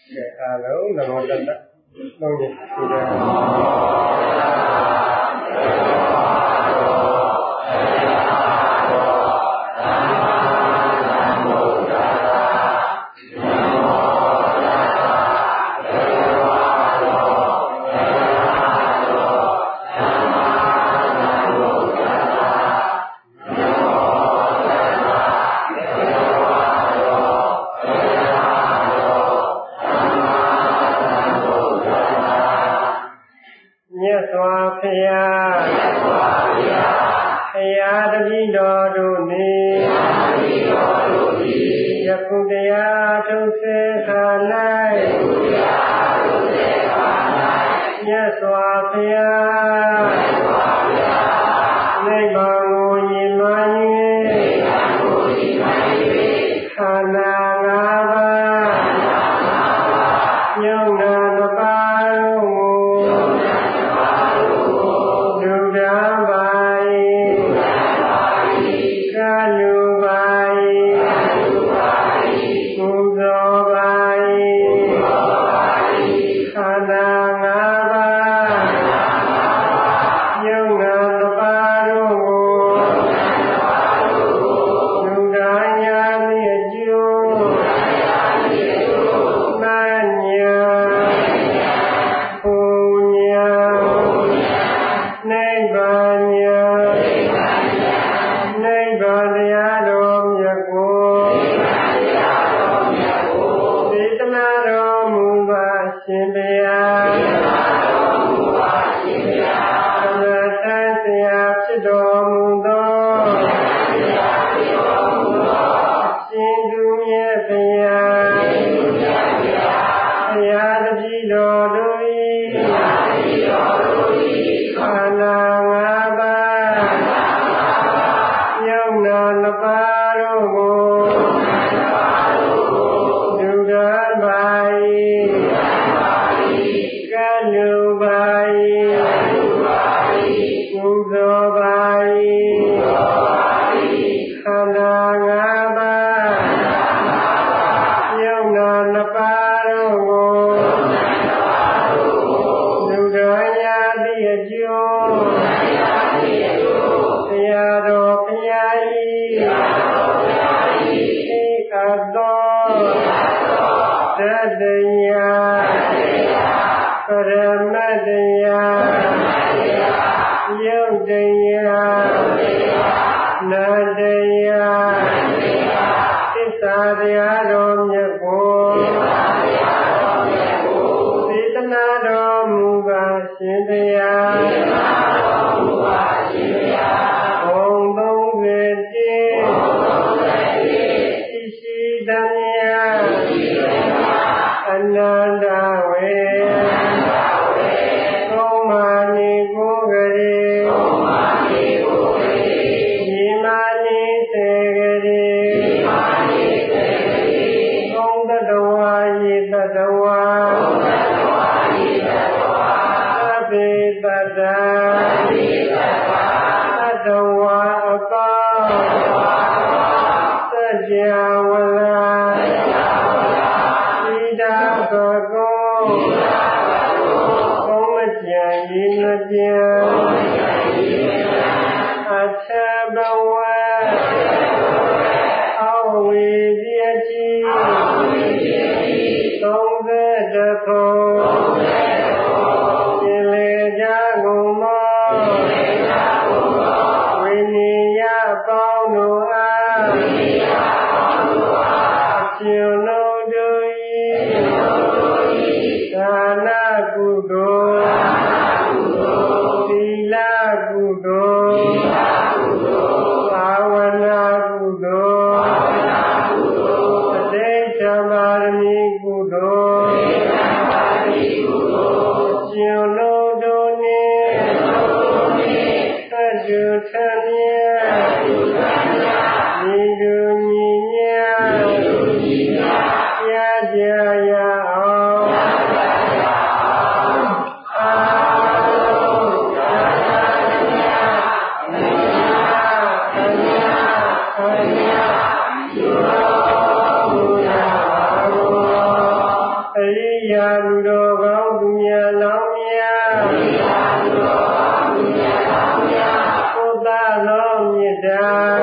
Hello, Namo Tassa. လူတော်ကောင်းသူများလောင်းများကိုယ်သာတော်မြတ်တာ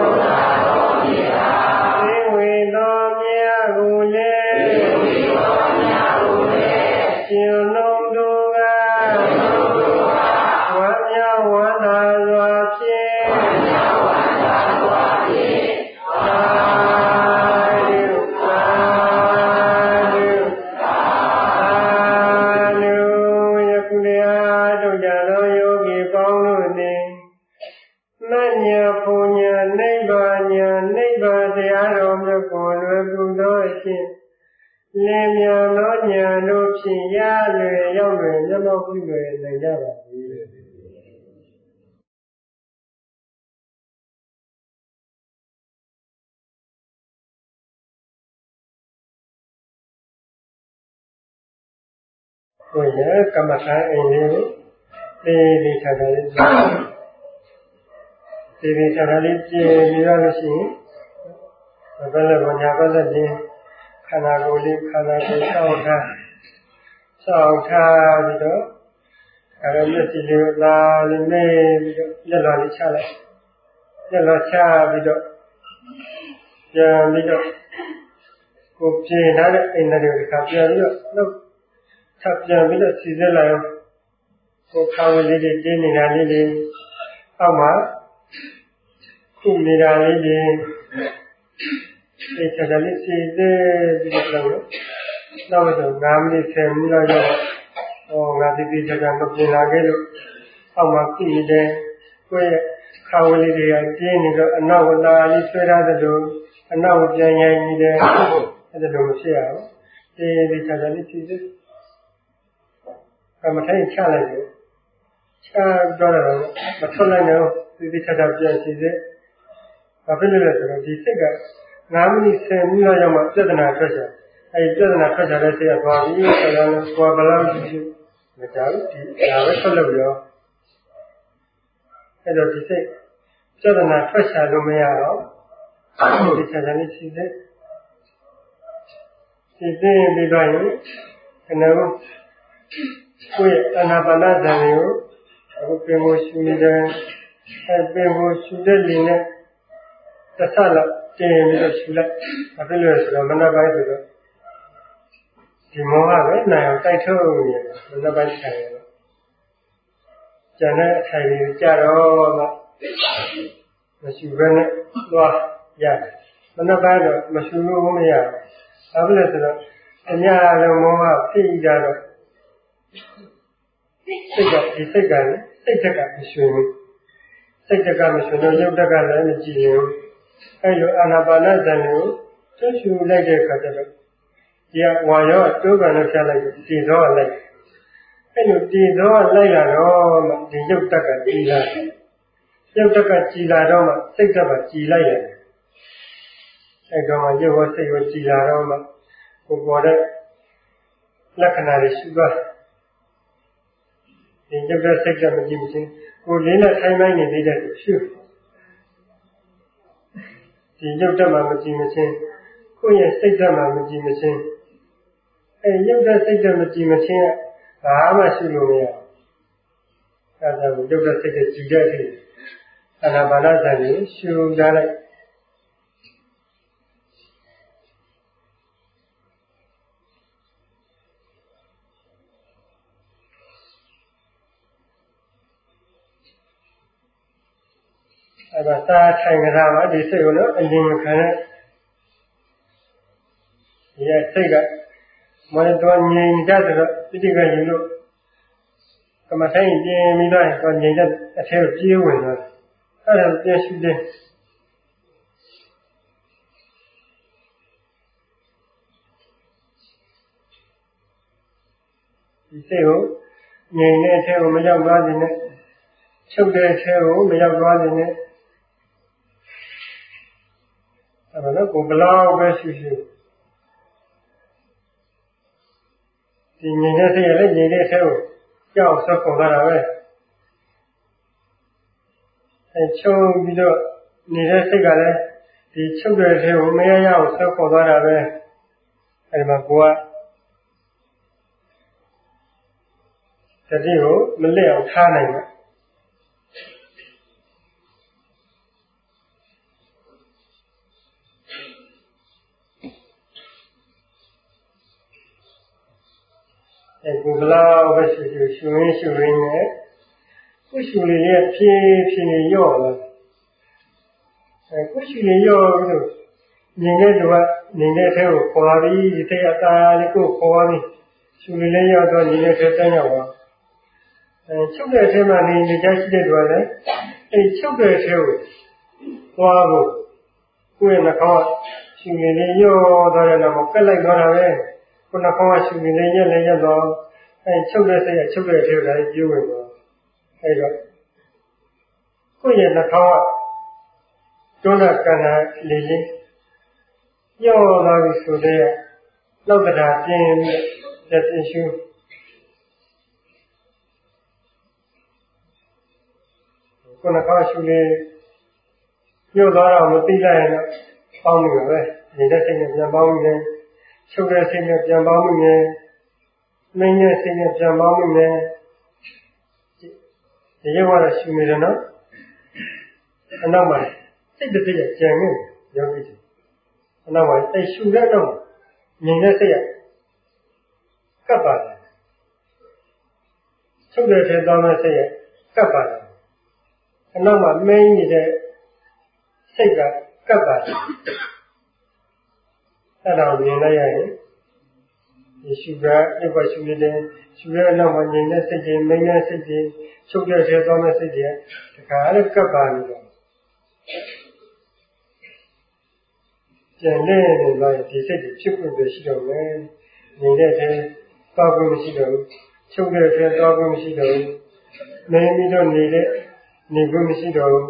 သေဝေတော်မြတ်ကိုလည်းရှင်လုံးတို့ကဝမ်းမြောက်ဝမ်းသာစွာဖြင့်လင်းမြန်သောဉာဏ်တို့ဖြင့်ရလွယ်ရောက်လွယ်မျက်မှောက်ပြုလွယ်နိုင်ကြပါစေ။ကိုယ်ရဲ့ကမ္မထာအိမ်လေးကိုသေချာချာလေးကြည့်။သေချာချာလေးကြည့်ပြီးတော့ရှိရင်ဘယ်လိုညာဘက်လက်ချင်းခန္ဓာကိုယ်လေးခန္ဓာကိုယ်စောင့်ထားပြီးတော့မျက်စိလေးလာလေးနေပြီးတော့လက်လာလေးချလိုက်လက်လာချပြီးတော့ပြန်ပြီးတော့ကိုယ်ပြင်ထားတဲ့အိမ်တွေကပြန်ပြီးတော့နောက်ထပ်ပြန်ပြီးတော့စီစစ်လိုက်အောင်ကိုယ်ခါဝလေးတွေတင်းနေတာလေးတွေအောက်မှာခုနေတာလေးတွေဒီချက်လေးစီစစ်ပြီးတော့နောက်တော့9မိနစ်10မိနစ်လောက်ငါဒီချက်ကမပြင်လာခဲ့လို့အောက်မှာခုနေတယ်ကိုယ့်ရဲ့ခါဝလေးတွေကတင်းနေတော့အနောက်လာလေးဆွဲထားတဲ့လိုအနောက်ပြန်ရိုင်းနေတယ်အဲ့ဒါလိုမဖြစ်ရဘူးဒီချက်လေးစီစစ်မထိုင်ချလိုက်ဘူးချတော့မထွက်လိုက်တော့ဒီချက်တော့ပြန်စီစစ်ဘာဖြစ်လို့လဲဆိုတော့ဒီစိတ်က9မိနစ်10မိနစ်လောက်မှပြဿနာထွက်ကြအဲဒီပြဿနာထွက်ကြတဲ့စိတ်ကသွားပြီးဆိုတော့ကိုယ်ဘလောက်ကြည့်မကြောက်ဒီဒါပဲထွက်လို့ရောအဲ့တော့ဒီစိတ်ပြဿနာထွက်ချလို့မရတော့ဒီချက်လေးစီစစ်ပြီးတော့ရင်ခဏကိုယ့်ရဲ့အာနာပါနဇာန်ကိုအခုပင်ကိုရှူနေတယ်အဲပင်ကိုရှူတဲ့လင်းနဲ့တစ်ဆလောက်တင်ပြီးတော့ရှူလိုက်ဘာဖြစ်လို့လဲဆိုတော့မနက်ပိုင်းဆိုတော့ဒီမောဟပဲနိုင်အောင်တိုက်ထုတ်နေတယ်မနက်ပိုင်းထိုင်ရတယ်ကျန်တဲ့အထိုင်ကြီးကြတော့မှမရှူဘဲနဲ့သွားရတယ်မနက်ပိုင်းတော့မရှူလို့မရဘူးဘာဖြစ်လဲဆိုတော့အများလုံးမောဟဖြစ်ကြတော့စိတ်ကမရှူဘူးစိတ်တက်ကမရှူတော့ရုပ်တက်ကလည်းမကြည့်ဘူးအဲ့လိုအာနာပါနဇာန်ကိုသွရှူလိုက်တဲ့အခါကျတော့ဒီဝါရောတိုးကန်လို့ဖြတ်လိုက်တည်သောလိုက်အဲ့လိုတည်သောလိုက်လာတော့မှဒီရုပ်တက်ကကြည်လာရုပ်တက်ကကြည်လာတော့မှစိတ်တက်ကကြည်လိုက်ရတယ်အဲ့တော့မှရုပ်ရောစိတ်ရောကြည်လာတော့မှကိုယ်ပေါ်တဲ့လက္ခဏာတွေရှိသွားဒီရုပ်တဲ့စိတ်ကမကြည့်မချင်းကိုယ်လေးနဲ့ထိုင်ပိုင်းနေသေးတဲ့ရှုဒီရုပ်တက်မှမကြည့်မချင်းကိုယ့်ရဲ့စိတ်တက်မှမကြည့်မချင်းအဲရုပ်တက်စိတ်တက်မကြည့်မချင်းဘာမှရှုလို့မရအဲဒါကိုရုပ်တက်စိတ်တက်ကြည်တဲ့အထိအာနာပါနဇာန်ကိုရှုကြလိုက်အဲ့ဒါသာထိုင်ကြတာပါဒီစိတ်ကိုနော်အရင်မခံနဲ့ဒီစိတ်ကမနတော်ငြိမ်ကြဆိုတော့ပိဋကယူလို့ကမ္မထိုင်ပြင်းပြီးတော့ငြိမ်တဲ့အထဲကိုပြေးဝင်သွားအဲ့ဒါပြည့်ရှိတယ်ဒီစိတ်ကိုငြိမ်တဲ့အထဲကိုမရောက်သွားခြင်းနဲ့ချုပ်တဲ့အထဲကိုမရောက်သွားခြင်းနဲ့အဲ့ဒါတော့ကိုဘလောက်ပဲရှိရှိဒီငြိမ်တဲ့စိတ်ရလည်းငြိမ်တဲ့အထဲကိုကြောက်ဆော့ကုန်လာတာပဲအဲချုပ်ပြီးတော့နေတဲ့စိတ်ကလည်းဒီချုပ်တဲ့အထဲကိုမရရအောင်ဆော့ကုန်သွားတာပဲအဲဒီမှာကိုကတတိကိုမလစ်အောင်ထားနိုင်မှာကိုယ်ကလာပဲရှုရင်းနဲ့ကိုယ်ရှုလေးရဲ့ဖြည်းဖြည်းလေးရော့လာကိုယ်ရှုလေးရော့ပြီးတော့မြင်တဲ့သူကနေတဲ့အထဲကိုခေါ်ပြီးဒီတဲ့အတားလေးကိုခေါ်ပြီးရှုလေးရော့တော့နေတဲ့ထဲတန်းရောက်သွားချုပ်တဲ့အထဲမှာနေကြရှိတဲ့သူကလည်းချုပ်တဲ့အထဲကိုသွားဖို့ကိုယ့်ရဲ့နှာခေါင်းရှုလေးရော့သွားတဲ့နောက်မှာကက်လိုက်သွားတာပဲကိုယ်နှာခေါင်းရှုလေးရက်တော့ချုပ်တဲ့စိတ်ကချုပ်တဲ့အထဲကိုလည်းပြေးဝင်သွားတော့ကိုယ့်ရဲ့နှာခေါင်းကတွန်းတဲ့ကဏ္ဍလေးရော့သွားပြီဆိုတဲ့လောက်တရားပြင်းတဲ့ပြင်းရှုကိုယ်နှာခေါင်းရှုလေးရော့သွားတော့မသိလိုက်ရင်တော့ပေါင်းနေပါပဲနေတဲ့စိတ်နဲ့ပြန်ပေါင်းနေချုပ်တဲ့စိတ်နဲ့ပြန်ပေါင်းနေမင်းရဲ့စိတ်နဲ့ပြန်ပေါင်းနေဒီရုပ်ကတော့ရှုနေတယ်နော်အနောက်မှာစိတ်တစ်စိတ်ကြံနေရောပြီးတယ်အနောက်မှာစိတ်ရှုတဲ့တော့မြင်တဲ့စိတ်ကပ်ပါတယ်ချုပ်တဲ့ထဲသွားတဲ့စိတ်ကပ်ပါတယ်အနောက်မှာမင်းနေတဲ့စိတ်ကကပ်ပါတယ်အဲ့ဒါကိုမြင်လိုက်ရရင်ဒီရှုတာဒီဘက်ရှုနေတဲ့ရှုရတဲ့နောက်မှာမြင်တဲ့စိတ်ကြီးမင်းတဲ့စိတ်ကြီးချုပ်တဲ့ထဲသွားတဲ့စိတ်ကြီးတခါလည်းကပ်ပါနေတယ်ကျန်တဲ့နေမှာဒီစိတ်ကြီးဖြစ်ဖို့ပဲရှိတော့မယ်နေတဲ့ထဲသွားဖို့မရှိတော့ဘူးချုပ်တဲ့ထဲသွားဖို့မရှိတော့ဘူးမင်းပြီးတော့နေဖို့မရှိတော့ဘူး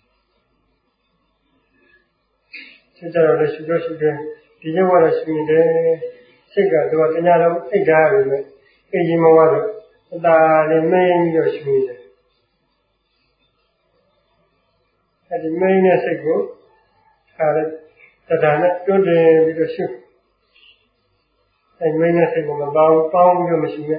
ဆက်ကြတော့ရှုတဲ့ဒီရုပ်ကတော့ရှုနေတယ်စိတ်ကတော့တညာလုံးအိတ်ထားရမယ်အိတ်ကြီးမဝါတော့အသာလေးမင်းပြီးတော့ရှုနေတယ်အဲဒီမင်းရဲ့စိတ်ကိုခါတဲ့တရားနဲ့တွန်းတင်ပြီးတော့ရှုအဲဒီမင်းရဲ့စိတ်ကိုမပေါင်းပြီးတော့မရှိနဲ့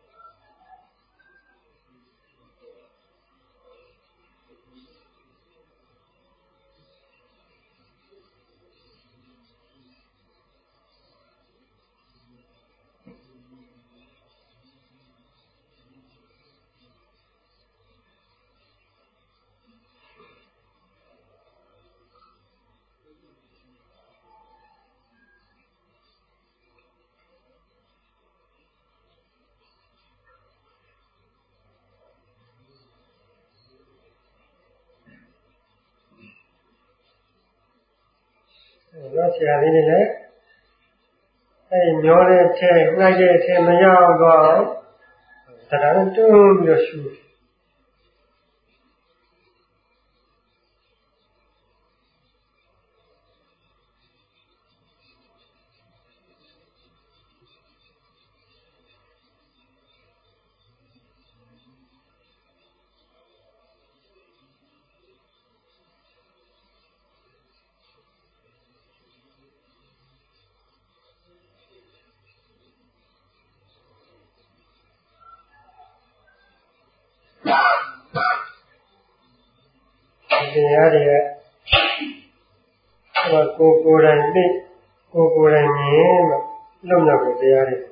တော့ဆရာလေးတွေလည်းမျောတဲ့ထဲနှိုက်တဲ့ထဲမရောက်တော့တရားနဲ့တွန်းပြီးတော့ရှုတရားတွေကကိုယ်တိုင်သိကိုယ်တိုင်မြင်လို့လွတ်မြောက်တဲ့တရားတွေ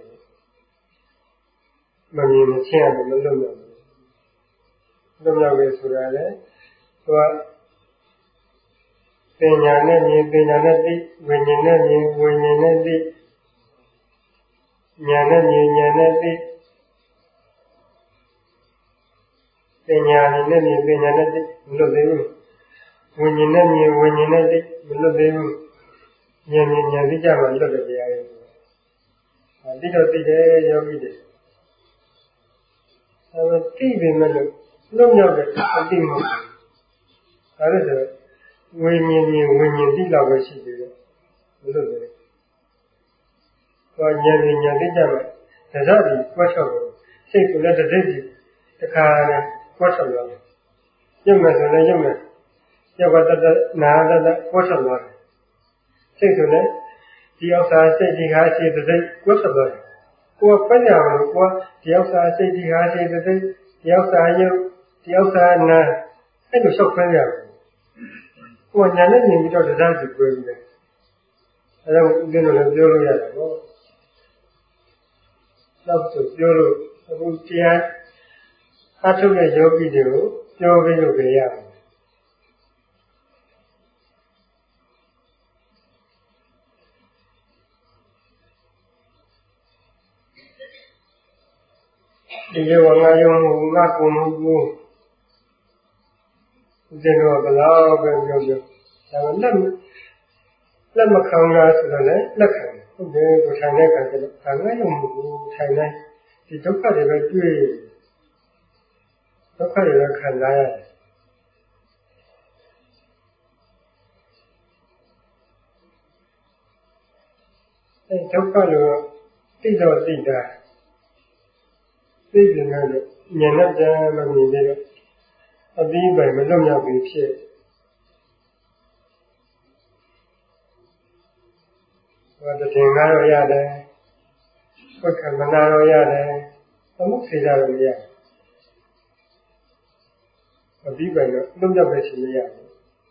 မမြင်မချင်းရတယ်မလွတ်မြောက်ဘူးလွတ်မြောက်တယ်ဆိုတာလေသူကပညာနဲ့မြင်ပညာနဲ့သိဝိညာဉ်နဲ့မြင်ဝိညာဉ်နဲ့သိဉာဏ်နဲ့မြင်ဉာဏ်နဲ့သိပညာနဲ့မြင်ပညာနဲ့သိမလွတ်သေးဘူးဝိညာဉ်နဲ့မြင်ဝိညာဉ်နဲ့သိမလွတ်သေးဘူးဉာဏ်သိကြမှလွတ်တဲ့တရားတွေသိတော့သိတယ်ယောဂီတွေသိပေမဲ့လို့လွတ်မြောက်တဲ့အသိမဟုတ်ဘူးဒါလည်းဆိုဝိညာဉ်မြင်ဝိညာဉ်သိတော့ပဲရှိသေးတယ်မလွတ်သေးဘူးဉာဏ်သိကြမှဒါကြပြီးကွက်ချောက်တယ်စိတ်ကလည်းတစ်စိတ်ကြီးတစ်ခါနဲ့ကွက်ချောက်ရတယ်ရုပ်မဲ့ဆိုလည်းရုပ်မဲ့ယောဂတတနာတတကွက်ထွက်သွားတယ်စိတ်ဆိုလည်းဒီဥစ္စာစိတ်ဒီဟာရှိတဲ့စိတ်ကွက်ထွက်သွားတယ်ကိုယ်ပတ်ရအောင်လို့ကိုယ်တယောက်စာစိတ်ဒီဟာစိတ်တယောက်စာရုပ်တယောက်စာနာအဲ့လိုလျှောက်ခွဲရအောင်ကိုယ်ညာနဲ့မြင်ပြီးတော့တရားစီပြောပြီးတယ်အဲ့တော့ဦးဇင်းတို့လည်းပြောလို့ရတယ်နော်နောက်ဆိုပြောလို့အခုတရားအားထုတ်တဲ့ယောဂီတွေကိုပြောပြီးလို့ကြရအောင်ဒီလိုငါယုံမှုငါကိုယ်မှုကိုဦးဇင်းတို့ကဘလောက်ပဲပြောပြောဒါမှလက်မခံရဆိုတော့လည်းလက်ခံဟုတ်တယ်ကိုထိုင်တဲ့အခါကျတော့ငါယုံမှုကိုထိုင်လိုက်ဒီဒုက္ခတွေပဲတွေ့ဒုက္ခတွေပဲခံစားရတယ်အဲဒုက္ခလို့သိတော့သိတာသိတယ်လို့ဉာဏ်နဲ့ကြမ်းမမြင်သေးတော့အပြီးပိုင်မလွတ်မြောက်ပြီးဖြစ်ဟောတည်ငါတော့ရတယ်ဝိက္ခမနာတော့ရတယ်အမှုစေကြတော့မရအပြီးပိုင်တော့လွတ်မြောက်ပဲရှိရရတယ်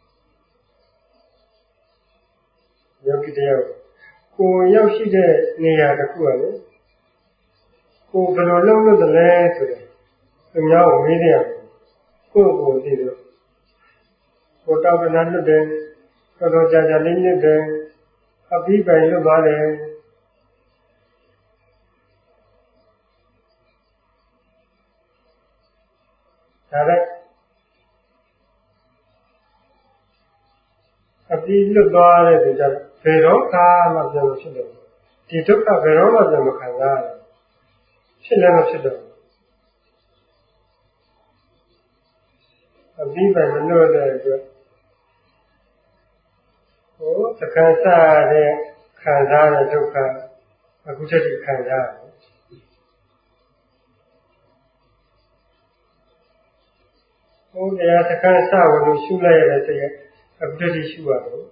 ယောဂီတယောက်ကိုရောက်ရှိတဲ့နေရာတစ်ခုကလေကိုဘယ်လိုလုပ်လို့တလဲဆိုတော့သူများကိုမေးတယ်ကိုယ့်ကိုသိတော့ကိုတောက်တနာလွတ်တယ်တော်တော်ကြာကြာလေးလွတ်တယ်အပြီးပိုင်လွတ်သွားတယ်ဒါလည်းအပြီးလွတ်သွားတဲ့သူကြဘယ်တော့မှပြန်မဖြစ်တော့ဒီဒုက္ခဘယ်တော့မှပြန်မခံစားရဖြစ်လည်းမဖြစ်တော့အပြီးပိုင်မလွတ်တဲ့အတွက်သက္ကစတဲ့ခံစားတဲ့ဒုက္ခအခုချက်ထိခံစားရတယ်တရားသက္ကစဝင်လို့ရှုလိုက်ရတဲ့တရားအခုချက်ထိရှုရတယ်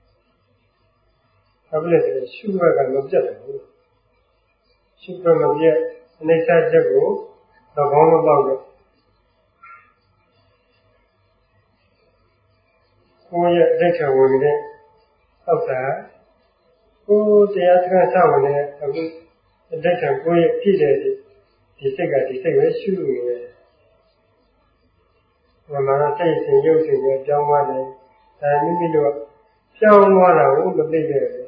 အခုလည်းရှုရကမပြတ်ဘူးရှုရမပြတ်အနိစ္စချက်ကိုသဘောမပေါက်တော့ကိုယ့်ရဲ့အဋ္ဌဝင်တဲ့အောက်သာကိုယ်တရားသက္ကစဝင်တဲ့အခုအဋ္ဌကိုယ့်ရဲ့ပြည့်တဲ့ဒီစိတ်ကဒီစိတ်ပဲရှုနေတယ်ဘယ်မှာစိတ်စဉ်ရုပ်စဉ်နဲ့ကြောင်းသွားတယ်ဒါမိမိတို့ကြောင်းသွားတာကိုမသိခဲ့ဘူး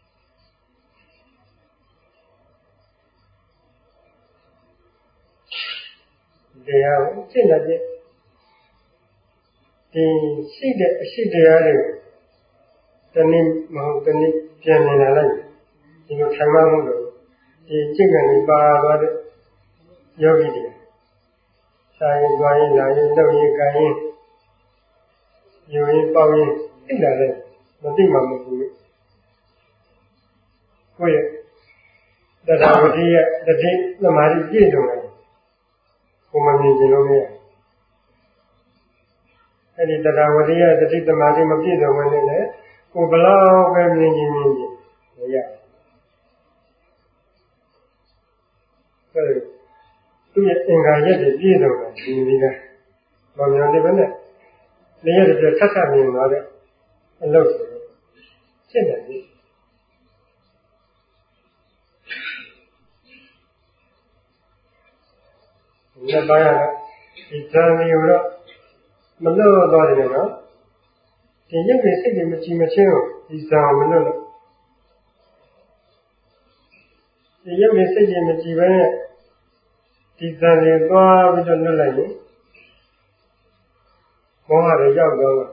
တရားကိုရှင်းတဲ့ဒီရှိတဲ့အရှိတရားတွေတနည်းမဟုတ်တနည်းပြန်နေလာလိုက်ဒီလိုထိုင်မှမလို့ဒီစိတ်ကနေပါသွားတဲ့ယောဂီတွေစာရင်ကြွားရင်လာရင်နှုတ်ရင်ကိုင်ရင်ယူရင်ပေါင်းရင်သိလာတယ်မသိမှမဟုတ်ဘူးကိုယ့်ရဲ့တရားဝတိရဲ့တတိသမာဓိပြည့်စုံတယ်ကိုမမြင်ကြလို့မရအဲ့ဒီတရားဝတိရဲ့တတိသမာဓိမပြည့်စုံဝင်နေလေကိုဘလောက်ပဲမြင်မရသူ့ရဲ့အင်္ဂါရက်တွေပြည့်စုံတယ်ဒီနည်းနဲ့ဘာမှမလုပ်ဘဲနဲ့နေရတဲ့ဆက်ဆက်မြင်သွားတဲ့အလုပ်ဆိုရှင်းတယ်ဒီလက်ပိုင်းရတော့ဒီဇာတိကိုတော့မလွတ်သွားတယ်နော်ဒီရုပ်တွေစိတ်တွေမကြည်မချင်းကိုဒီဇာမလွတ်လို့ဒီရုပ်တွေစိတ်တွေမကြည်ဘဲနဲ့ဒီဇာတွေသွားပြီးတော့လွတ်လိုက်ရင်မောဟတွေရောက်သွားမှာ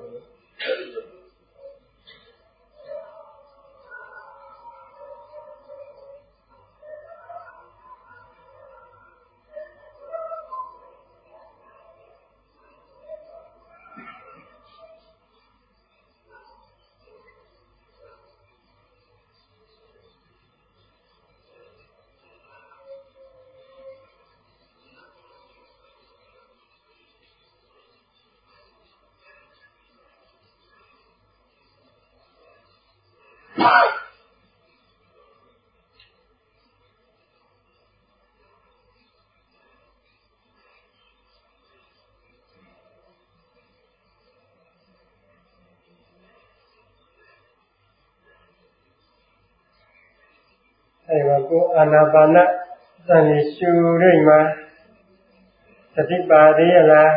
အဲ့ဒါကိုအာနာပါနဇန်နေရှုရိတ်မှာသတိပါသေးရလား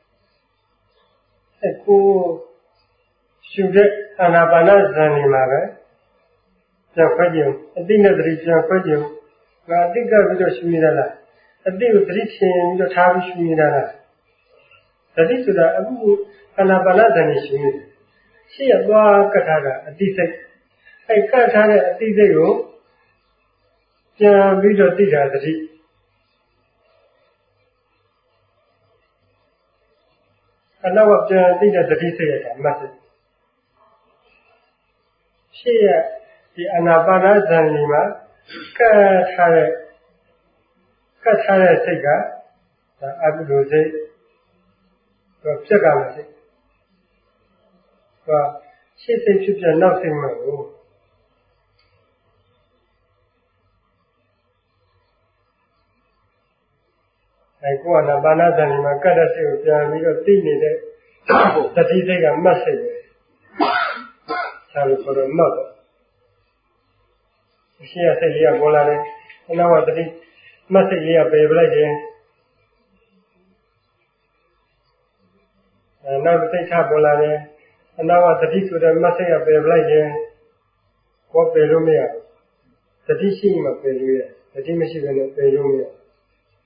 အခုရှုတဲ့အာနာပါနဇန်နေမှာပဲပြန်ခွဲကြည့်အတိနဲ့သတိပြန်ခွဲကြည့်ငါအတိကပြီးတော့ရှုနေတာလားအတိကိုသတိချင်ပြီးတော့ထားပြီးရှုနေတာလားသတိဆိုတာအခုအာနာပါနဇန်နေရှုနေတယ်ရှေ့ရသွားကတ်ထားတာအတိစိတ်အဲ့ကတ်ထားတဲ့အတိစိတ်ကိုပြန်ပြီးတော့သိတာသတိအနောက်ကပြန်သိတဲ့သတိစိတ်ရတာမှတ်တယ်ရှေ့ရဒီအာနာပါနဇန်နေမှာကတ်ထားတဲ့စိတ်ကဒါအကုသိုလ်စိတ်တော့ပြက်ကမှာစိတ်ရှေ့စိတ်ဖြစ်ပြနောက်စိတ်မှာကိုကိုယ်ကနာပါဏဇန်နေမှာကတ်တဲ့စိတ်ကိုပြန်ပြီးတော့သိနေတဲ့သတိစိတ်ကမှတ်စိတ်ပဲ။ဒါလို့ဆိုတော့မှတ်တော့အရှိရစိတ်လေးကပေါ်လာတယ်။အနောက်ကသတိမှတ်စိတ်လေးကပယ်ပလိုက်တယ်။နောက်စိတ်ချပေါ်လာတယ်။အနောက်ကသတိဆိုတဲ့မှတ်စိတ်ကပယ်ပလိုက်တယ်။ကိုယ်ပယ်လို့မရဘူး။သတိရှိမှပယ်လို့ရတယ်။သတိမရှိဘဲနဲ့ပယ်လို့မရဘူး။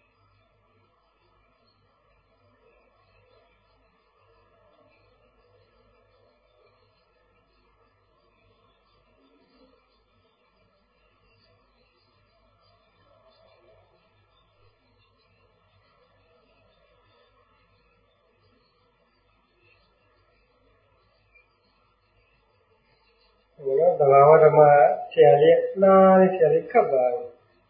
သဘာဝဓမ္မဆရာလေးနားလေးဆရာလေးခတ်ပါတယ်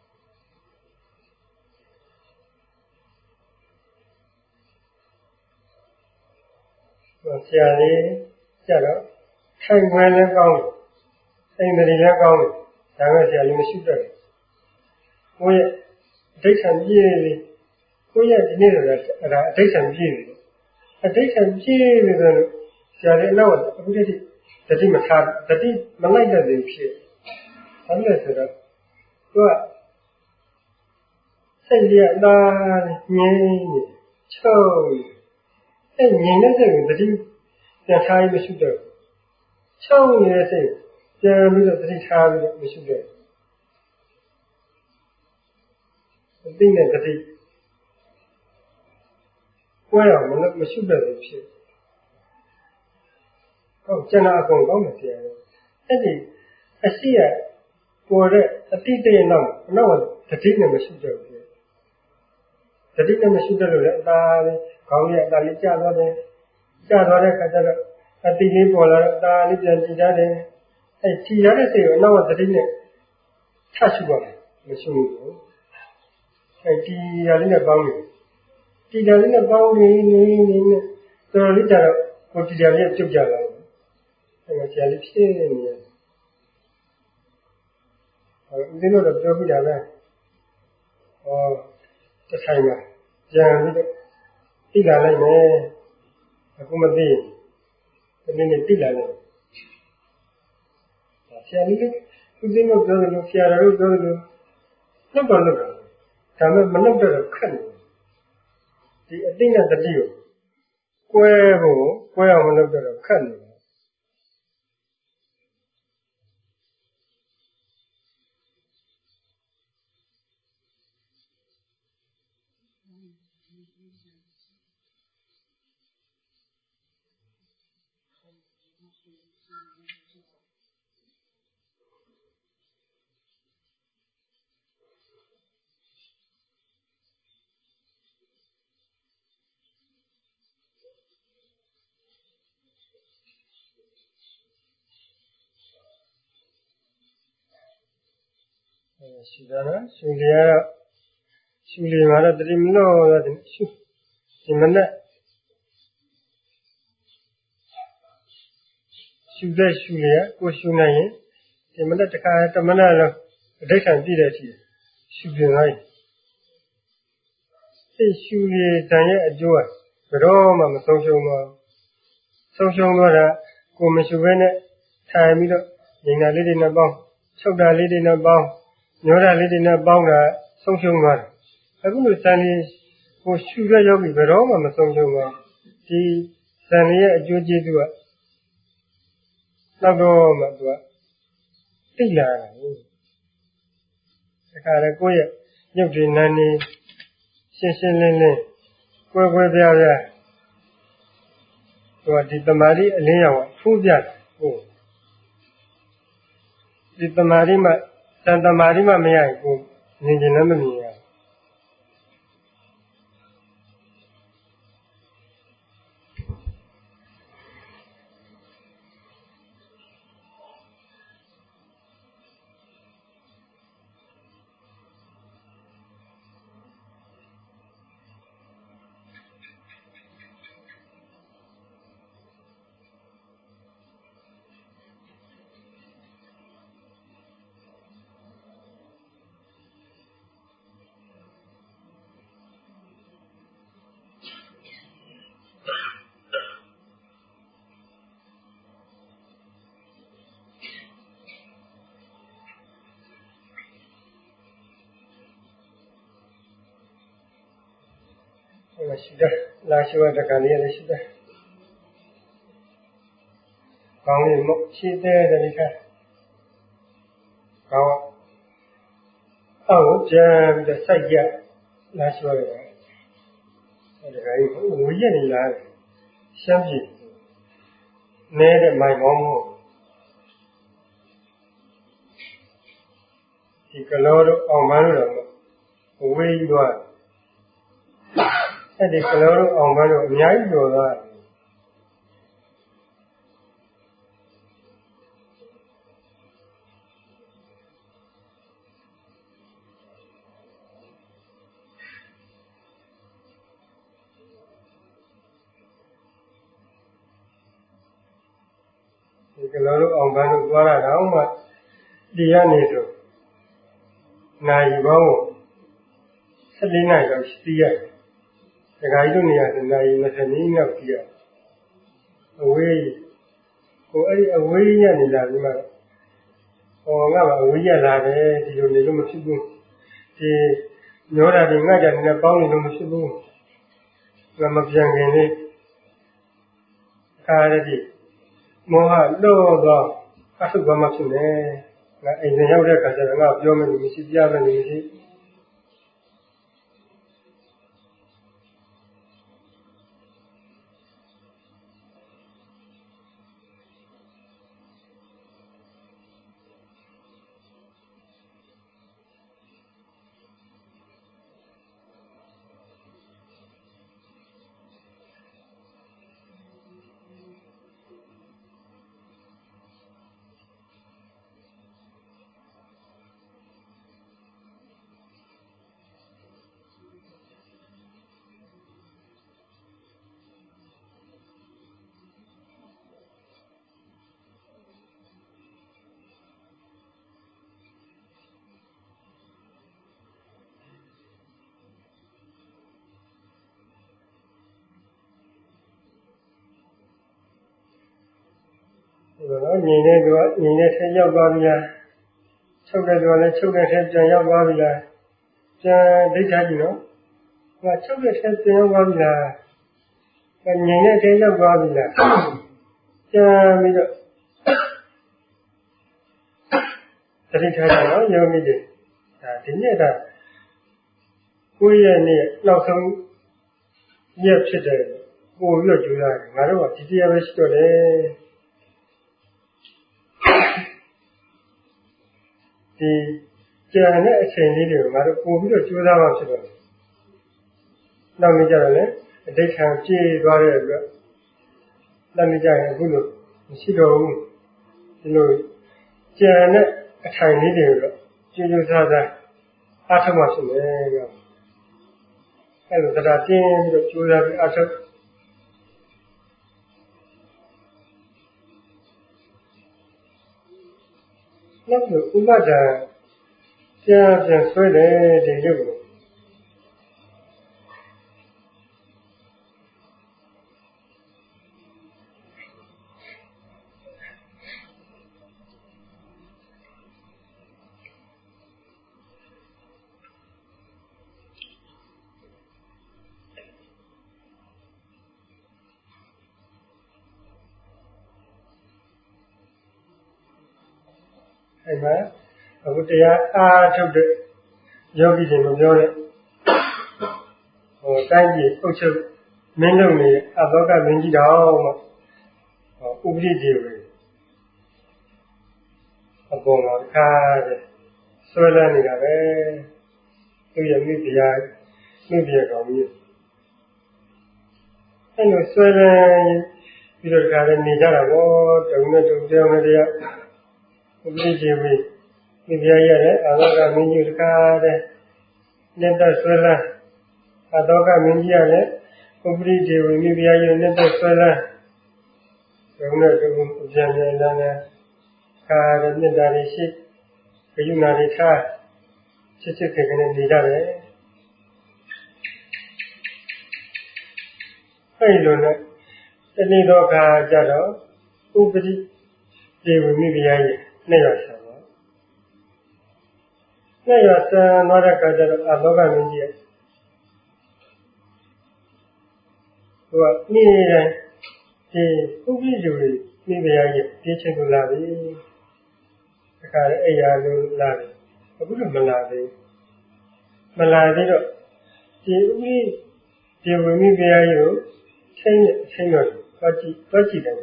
ဆရာလေးကျတော့ထိုင်ခွဲလည်းကောင်းတယ်အိမ်တွေလည်းကောင်းတယ်ဒါပေမဲ့ဆရာလေးမရှိတတ်ဘူးကိုယ့်ရဲ့အဋ္ဌံပြည့်လေးကိုယ့်ရဲ့ဒီနေ့ဆိုတာအဲ့ဒါအဋ္ဌံပြည့်တယ်အဋ္ဌံပြည့်နေတယ်ဆရာလေးနောက်အခုတည်းတတိမထားတတိမလိုက်တဲ့သူဖြစ်ဘာလို့လဲဆိုတော့သူကစိတ်ရတာငြိမ်းနေချုပ်အဲ့ငြိမ်းတဲ့စိတ်ကိုတတိပြန်ထားပြီးမရှိတော့ချုပ်နေတဲ့စိတ်ပြန်ပြီးတော့တတိထားပြီးတော့မရှိတော့အသိနဲ့တတိကိုယ်အောင်လည်းမရှိတဲ့သူဖြစ်ဟုတ်ကျန်တာအကုန်ကောင်းတယ်ဆရာကြီးအဲ့ဒီအရှိရပေါ်တဲ့အတိတ်ရဲ့နောက်တတိနဲ့မရှိတော့ဘူးတတိနဲ့မရှိတော့လို့လည်းအသာလေးခေါင်းလေးအသာလေးကျသွားတယ်ကျသွားတဲ့ခါကျတော့အတိလေးပေါ်လာတော့အသာလေးပြန်ကြည့်ရတယ်အဲ့ကြည့်ရတဲ့စိတ်ကိုနောက်ကတတိနဲ့ထပ်ရှိပါတယ်မရှိဘူးအဲ့ဒီရလေးနဲ့ပေါင်းနေဒီရလေးနဲ့ပေါင်းနေတော်တော်လေးကျတော့ကိုဒီရလေးပြုတ်ကြလာတယ်အဲ့ဆရာလေးဖြင်းနေတယ်ဦးဇင်းတို့တော့ပြောပြကြတယ်တစ်ဆိုင်မှာကြံပြီးတော့တိလာလိုက်မယ်အခုမသိဘူးဒီနေ့တိလာလိုက်ဆရာလေးဦးဇင်းတို့ပြောတယ်လို့ဆရာတော်တို့ပြောတယ်လို့လောက်တော့လောက်တာဒါပေမဲ့မလောက်တော့ခက်နေဒီအသိနဲ့တတိကိုကွဲအောင်မလောက်တော့ခက်နေရှိတာနော်ရှင်လျာရှင်လျာမှာတော့တတိမလို့ရတယ်ဒီမနဲ့ရှုတဲ့ရှုလျာကိုရှုနိုင်ရင်ဒီမနဲ့တခါတမနဲ့တော့အဋ္ဌံပြည့်တဲ့အထိရှုပြလိုက်ဒီရှုရတဲ့ရဲ့အကျိုးကဘယ်တော့မှမဆုံးရှုံးတော့ဆုံးရှုံးတော့တာကိုမရှုဘဲနဲ့ထိုင်ပြီးတော့ဉာဏ်လေးတွေနဲ့ပေါင်းချုပ်တာလေးတွေနဲ့ပေါင်း nhớ ra lấy đi nó bao là sông sông mà cái cũng được sang đi cô suy ra yogi về đó mà sông sông mà thì sang đi ở chỗ gì đó nào đó mà đó tích là cái này cô ấy nhớ đi năn đi xin xin lên lên quay quay về ra rồi đi tầm đi lên nhau phu giặt đi tầm đi mà tầm đi mà mấy ai cô nhìn nhìn nó mình nhỉ là siêu là cái này là siêu còn thì một siêu là đi cả còn ở trên cái xây dựng là siêu là cái không có gì này là xem gì nè để mày mong thì cái lối đó ông bán rồi quay rồi cái cái lối đó ông bán rồi nhảy rồi là thì cái lối đó ông bán rồi qua là đó mà đi ra này rồi này bao cái đi này là xịt cái đó này này mà thành như nào kia away cô ấy away nha này là nhưng mà ngã mà away là đấy thì rồi nó mới xịt thì nhớ ra thì ngã ra nó bao nhiêu nó mới xịt là mà bây giờ này cái này thì mua đồ đó các thứ mà xịt này là anh nhau đấy cả giờ ngã biểu mình xịt ra mình xịt rồi nó nhìn này thấy nhau bao nhiêu chụp cái rồi này chụp cái thấy chân nhau bao nhiêu chân đấy cái gì nó và chụp cái thấy chân nhau bao nhiêu và nhìn này thấy nhau bao nhiêu chân bây giờ cái thấy nó nhiều như vậy thế này là cuối này lâu xong nhiều chuyện đấy cô vừa chịu ra mà nó bảo chỉ là biết rồi đấy thì giờ này xem đi được mà cô biết rồi chưa ra mà chưa rồi nào bây giờ này để khám chi qua rồi nào bây giờ này cũng được chỉ đâu rồi giờ này thay đi được rồi chưa ra ra ác mà xem này cái đó là tiền được chưa ra ác nó được cũng bắt ra giờ xoay để được အဲ့မှာအခုတရားအားထုတ်တဲ့ယောဂီတွေမပြောတဲ့တိုင်းပြည်အုပ်ချုပ်မင်းတို့နေအဘောကမင်းကြီးတော်မှဥပရိဒေဝေအပေါ်မှာခါတဲ့ဆွဲလန်းနေတာပဲသူရမိတရားမိတရားကောင်းကြီးအဲ့လိုဆွဲလန်းပြီးတော့ဒါလည်းနေကြတာပေါ့တုံနဲ့တုံပြောင်းနဲ့တရားဥပရိဒေဝေမိတရားရတယ်အဘောကမင်းကြီးတကားတဲ့လက်သက်ဆွဲလန်းအဘောကမင်းကြီးရတယ်ဥပရိဒေဝေမိတရားရလက်သက်ဆွဲလန်းတုံနဲ့တုံပြန်ပြန်လာလာခါရမြတ်တာရှိခရုဏာတွေထားချစ်ချစ်ခင်ခင်နဲ့နေကြတယ်အဲ့လိုနဲ့တဏှိတော့ခါကြတော့ဥပရိဒေဝမိဖုရားရဲ့နဲ့ရဆံတော့နဲ့ရဆံတော့တဲ့ခါကျတော့အဘောကမင်းကြီးရဲ့ဟိုကနေ့တိုင်းဒီဥပရိဒေဝမိဖုရားရဲ့ပြည့်ချင်လို့လာပြီတခါလေအိယာလို့လာတယ်အခုတော့မလာသေးမလာသေးတော့ဒီဥပရိဒေဝမိဖုရားရဲ့ချင်းတော့သွားကြည့်တယ်သွားကြည့်ခိုင်း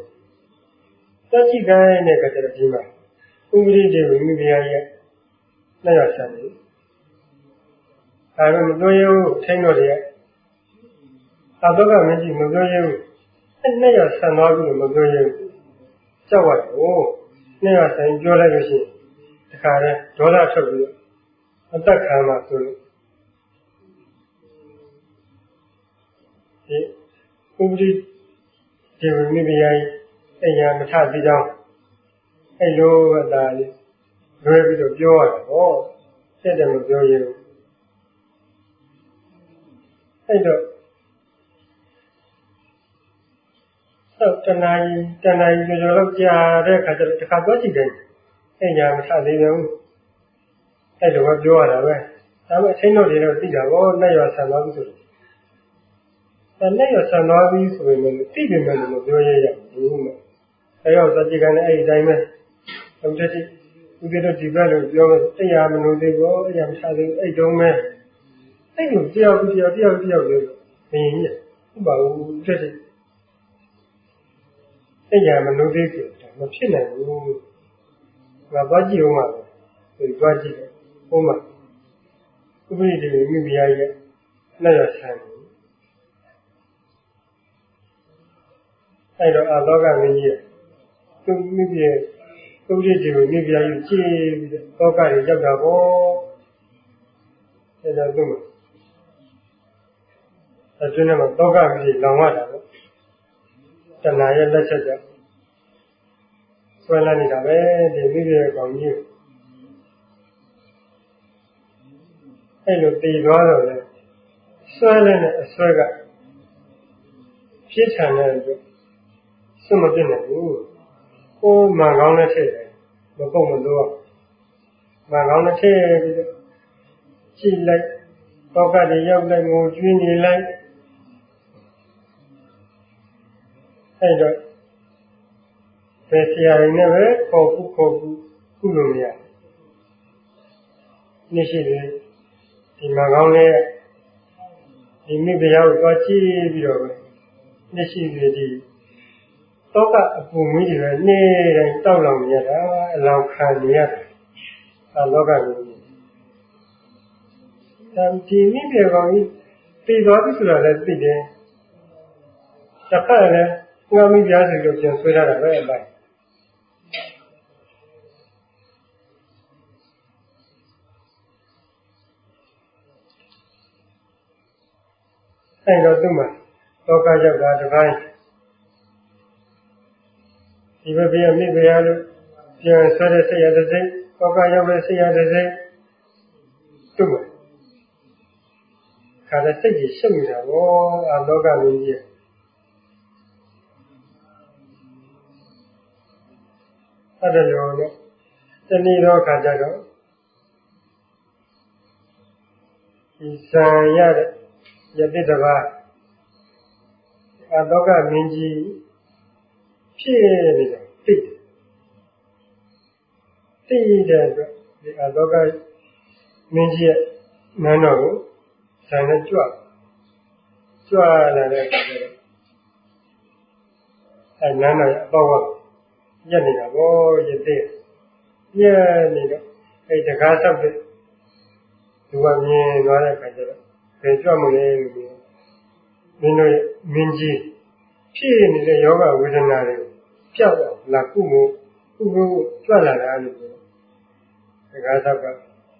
တဲ့ကတည်းကဒီမှာဥပရိဒေဝမိဖုရားရဲ့လက်ရဆံတယ်ဒါပေမဲ့မပြောရဘူးချင်းတော့ရဲ့အဘကမင်းကြီးမပြောရဘူးအဲ့လက်ရဆံသွားပြီးမပြောရဘူးကြောက်ရတယ်ဟိုလက်ရဆံပြောလိုက်လို့ရှိရင်တခါတည်းဒေါသထွက်ပြီးအသက်ခံမှာဆိုလို့ဒီဥပရိဒေဝမိဖုရားရဲ့အိယာမထသေးကြောင်းအဲ့လိုပဲဒါလေးလွယ်ပြီးတော့ပြောရတာဟောဆက်တယ်မပြောရဘူးအဲ့တော့တဏှာကြီးကျော်လောက်ကြာတဲ့အခါကျတော့တစ်ခါသွားကြည့်တယ်အိယာမထသေးဘူးအဲ့လိုပဲပြောရတာပဲဒါပေမဲ့အသိတော်တွေတော့သိတာဟောလက်ရဆံသွားပြီဆိုတော့လက်ရဆံသွားပြီဆိုရင်လည်းသိတယ်မယ်လို့ပြောရရဘူးမှာအဲ့တော့စัจ jika နဲ့အဲ့ဒီတိုင်းပဲဟုတ်တယ်ဒီကတော့ဒီဘက်လို့ပြောမယ်အိယာမလို့သေးဘူးအိယာမထသေးဘူးအဲ့တုံးပဲအဲ့လိုတယောက်ပြောမင်းကြီးဟုတ်ပါဘူးတဲ့အိယာမလို့သေးဘူးမဖြစ်နိုင်ဘူးငါသွားကြည့်ဦးမှာဒီသွားကြည့်တယ်ဟိုမှာဥပရိဒေဝမိဖုရားရဲ့လက်ရဆံအဲ့တော့အလောကမင်းကြီးရဲ့သူမိဖုရားဥပရိဒေဝမိဖုရားကြီးကြည်ပြီးတော့လောကကြီးရောက်တာပေါ့အဲ့တော့သူ့အတွင်းထဲမှာလောကကြီးလောင်ရတာပေါ့တဏှာရဲ့လက်ချက်ကြောင့်ဆွဲလန်းနေတာပဲဒီမိဖုရားကောင်ကြီးအဲ့လိုတည်သွားတော့လေဆွဲလန်းတဲ့အဆွဲကပြည့်ထန်တဲ့အတွက်စွန့်မပြစ်နိုင်ဘူးဟိုးမှန်ကောင်းတဲ့ထည့်တယ်မပုတ်မလို့မှန်ကောင်းတဲ့ထည့်ပြီးတော့ကြည့်လိုက်တောကတွေရောက်လိုက်ငိုကြွေးနေလိုက်အဲ့တော့ဘယ်ဆရာရင်းနဲ့ပဲခေါ်ခုလို့မရနေရှိတယ်ဒီမှန်ကောင်းတဲ့ဒီမိဖုရားကိုသွားကြည့်ပြီးတော့ပဲနေရှိတယ်ဒီတောကအပူမီးတွေပဲနေ့တိုင်းတောက်လောင်နေရတာအလောင်ခံနေရတာအလောကမျိုးဒီမိဖုရားကောင်ကြီးပြီးသွားပြီဆိုတာလည်းသိတယ်တစ်ခါလည်းငါမိဖုရားဆိုလို့ပြန်ဆွဲထားတာပဲအပိုင်းအဲ့တော့သူ့မှာလောကရောက်တာတစ်ပိုင်းဒီဘက်ပြမိဖုရားလို့ပြန်ဆွဲတဲ့စိတ်ရတဲ့စိတ်လောကရောက်တဲ့စိတ်ရတဲ့စိတ်သူ့မှာခါတဲ့စိတ်ကြီးရှုပ်နေတာဗောအလောကမျိုးကြီးအဲ့ဒါလိုနဲ့တဏှိတော့ခါကြတော့ဒီဇံရတဲ့ယတိတပါအလောကမင်းကြီးဖြစ်နေတာသိတဲ့အတွက်ဒီအတောကမင်းကြီးရဲ့နန်းတော်ကိုဇန်နဲ့ကြွလာတဲ့အခါကျတော့အဲနန်းတော်ရဲ့အပေါက်ကရက်နေတာဘောရတဲ့ရက်နေတော့အဲတကားဆောက်တဲ့လူကမြင်သွားတဲ့အခါကျတော့ဘယ်ကြွမလဲလို့မင်းတို့ရဲ့မင်းကြီးဖြစ်နေတဲ့ယောဂဝေဒနာတွေကိုကြောက်အောင်လာကုမှုကြွလာတာလို့ပြောတကားဆောက်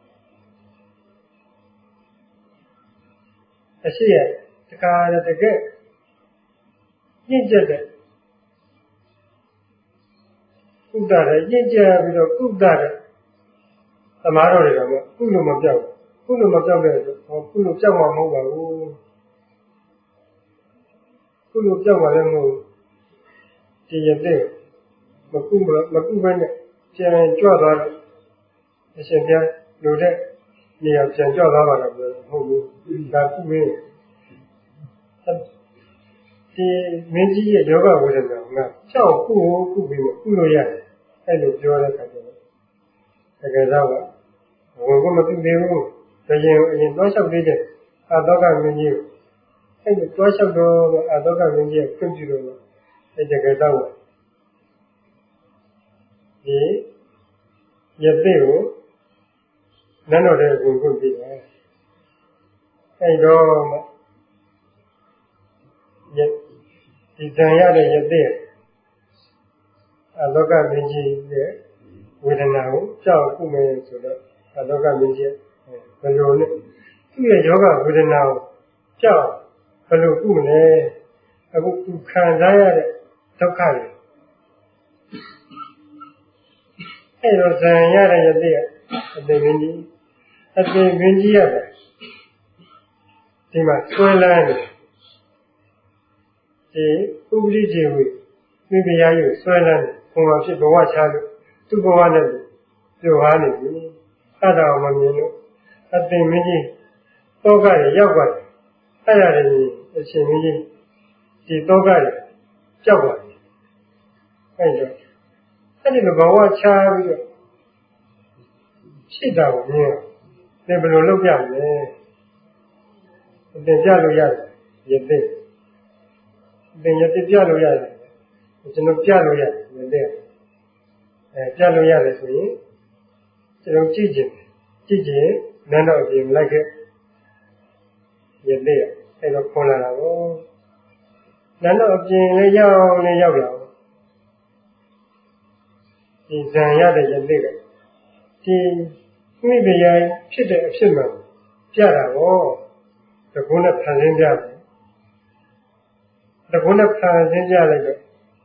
ကအရှိရတကားတကယ်ညှင့်ကျက်တဲ့ကုသတယ်ညှင့်ကျက်ပြီးတော့ကုသတယ်သမားတော်တွေတော့ကုလို့မပြောက်တဲ့အတွက်ကုလို့ပြောက်မှာမဟုတ်ပါဘူးကုလို့ပြောက်ပါလည်းမဟုတ်ဒီရတဲ့မကုဘဲနဲ့ပြန်ကြွသွားတယ်အရှင်ပြန်လို့တဲ့နေရာပြန်ကြွသွားပါတော့မဟုတ်ဘူးဒါကုမင်းဒီမင်းကြီးရဲ့ယောဂဝေဒနာကကြောက်ကုပြီးကုလို့ရတယ်အဲ့လိုပြောတဲ့အခါကျတော့တကယ်တော့ဝင်ကိုမပြုသေးဘူးအရင်သွားလျှောက်သေးတယ်အတောကမင်းကြီးအဲ့ဒီသွားလျှောက်တော့အတောကမင်းကြီးကခွင့်ပြုတော့အဲ့တကယ်တော့ဒီရတဲ့ကိုနန်းတော်တဲ့ကိုခွင့်ပြုတယ်အဲ့တော့ဒီဇံရတဲ့ရတဲ့အလောကမင်းကြီးရဲ့ဝေဒနာကိုကြောက်ကုမယ်ဆိုတော့အလောကမင်းကြီးဘယ်လိုလဲသူ့ရဲ့ယောဂဝေဒနာကိုကြောက်ဘယ်လိုကုမလဲအခုသူခံစားရတဲ့ဒုက္ခတွေအဲ့တော့ဇံရတဲ့ရတဲ့အသိမင်းကြီးရတယ်ဒီမှာဆွဲလန်းတယ်ဒီဥပ္ပလိကျေဝိမိဖုရားကြီးဆွဲလန်းတယ်ဘုံမှာဖြစ်ဘဝချလို့သူ့ဘဝနဲ့ပြောဟာနေပြီအဲ့ဒါကိုမမြင်လို့အသိမင်းကြီးတောကရရောက်ပါတယ်အဲ့ဒါတွေအရှင်မင်းကြီးဒီတောကရကြောက်ပါတယ်အဲ့တော့အဲ့ဒီဘဝချပြီးတော့ဖြစ်တာကိုမြင်တယ်ဘယ်လိုလုပ်ကြမလဲအသင်ပြလို့ရတယ်ရတဲ့သင်ရတဲ့ပြလို့ရတယ်ကျွန်တော်ပြလို့ရတယ်ရတဲ့ပြလို့ရတယ်ဆိုရင်ကျွန်တော်ကြည့်ကြည့်နန်းတော်အပြင်လိုက်ခဲ့ရတဲ့အဲ့တော့ခေါ်လာတာကိုနန်းတော်အပြင်လေးရောက်လာဒီဇံရတဲ့ရတဲ့ကဒီမိဖုရားဖြစ်တဲ့အဖြစ်မှန်ပြတာကိုတကုန်းနဲ့ဖန်ဆင်းပြတယ်တကုန်းနဲ့ဖန်ဆင်းပြလိုက်တော့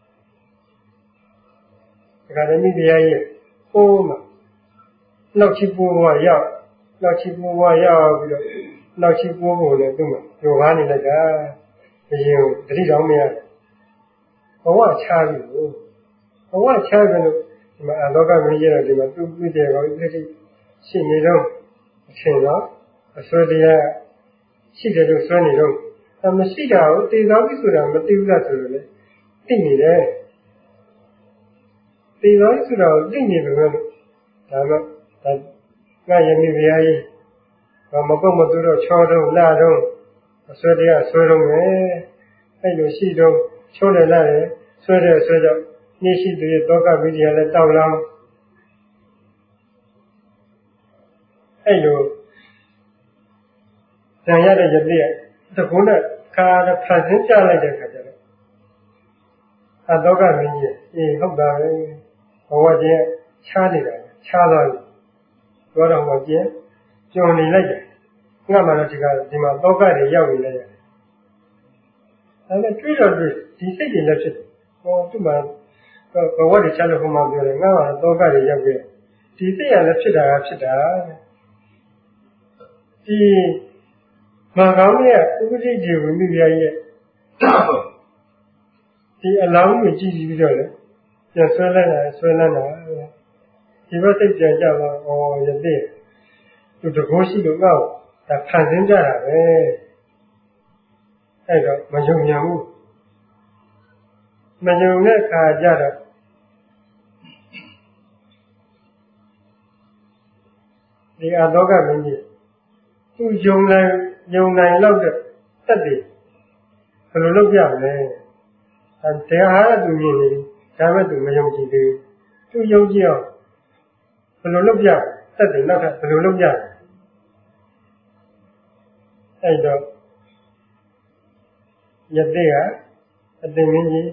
ဒါကလည်းမိဖုရားရဲ့ပိုးမှာနောက်ချီပိုးဘဝရောက်ပြီးတော့နောက်ချီပိုးဘုံနဲ့သူ့မှာကြော်ကားနေလိုက်တာဘုရင်ကိုတတိတော်မရဘဝချပြီလို့ဘဝချပြီလို့ဒီမှာအလောကမင်းကြီးတော့ဒီမှာသူ့ပြည့်တယ်ကောပြည့်ရှိနေတော့အရှင်တော့အစွဲတရားရှိတယ်လို့ဆွဲနေတော့မရှိတာကိုသိသွားပြီဆိုတာမသိဘူးလားဆိုတော့လေသိနေတယ်သိသွားပြီဆိုတာကိုသိနေပြီပဲလို့ဒါတော့ငါယမိဘုရားကြီးမပုတ်မသူတော့ချောတော့လာတော့အစွဲတရားဆွဲတော့မယ်အဲ့လိုရှိတော့ချောတယ်လာတယ်ဆွဲတော့နေ့ရှိသူရဲ့တောကမိကြီးကလည်းတောက်လောင်းအဲ့လိုဇံရတဲ့ရတဲ့တကုန်းနဲ့ခါရဖန်ဆင်းပြလိုက်တဲ့ခါကျတော့အတောကမင်းကြီးဟုတ်တာပဲဘဝတည်းချားနေတာချားသွားပြီဘောတော်မှာကျုံနေလိုက်တယ်ငါမှလည်းဒီမှာတောကတွေရောက်နေလိုက်ရတယ်အဲ့ဒါတွေ့တော့တွေ့ဒီစိတ်တွေလည်းဖြစ်တယ်ဟောသူ့မှာဘဝတွေချလို့ဟိုမှာပြောတယ်ငါမှတောကတွေရောက်ခဲ့ဒီစိတ်ရလည်းဖြစ်တာဒီမာကောင်းရဲ့ဥပဒေကျေဝိမိဖုရားရဲ့ဒီအလောင်းကိုကြည့်ပြီးတော့လေပြန်ဆွဲလန်းတာဒီဘက်စိတ်ပြန်ကြပါရတဲ့သူတကောရှိလို့ငါ့ကိုဒါဖန်ဆင်းကြတာပဲအဲ့တော့မယုံညာဘူးမယုံတဲ့အခါကျတော့ဒီအတောကမင်းကြီးသူယုံနိုင်လောက်တဲ့တက်တယ်ဘယ်လိုလုပ်ပြမလဲတရားဟာသူမြင်နေဒါပေမဲ့သူမယုံကြည်သေးသူယုံကြည်အောင်ဘယ်လိုလုပ်ပြတက်တယ်နောက်ထပ်ဘယ်လိုလုပ်ပြအဲ့တော့ယတိကအတင်မင်းကြီး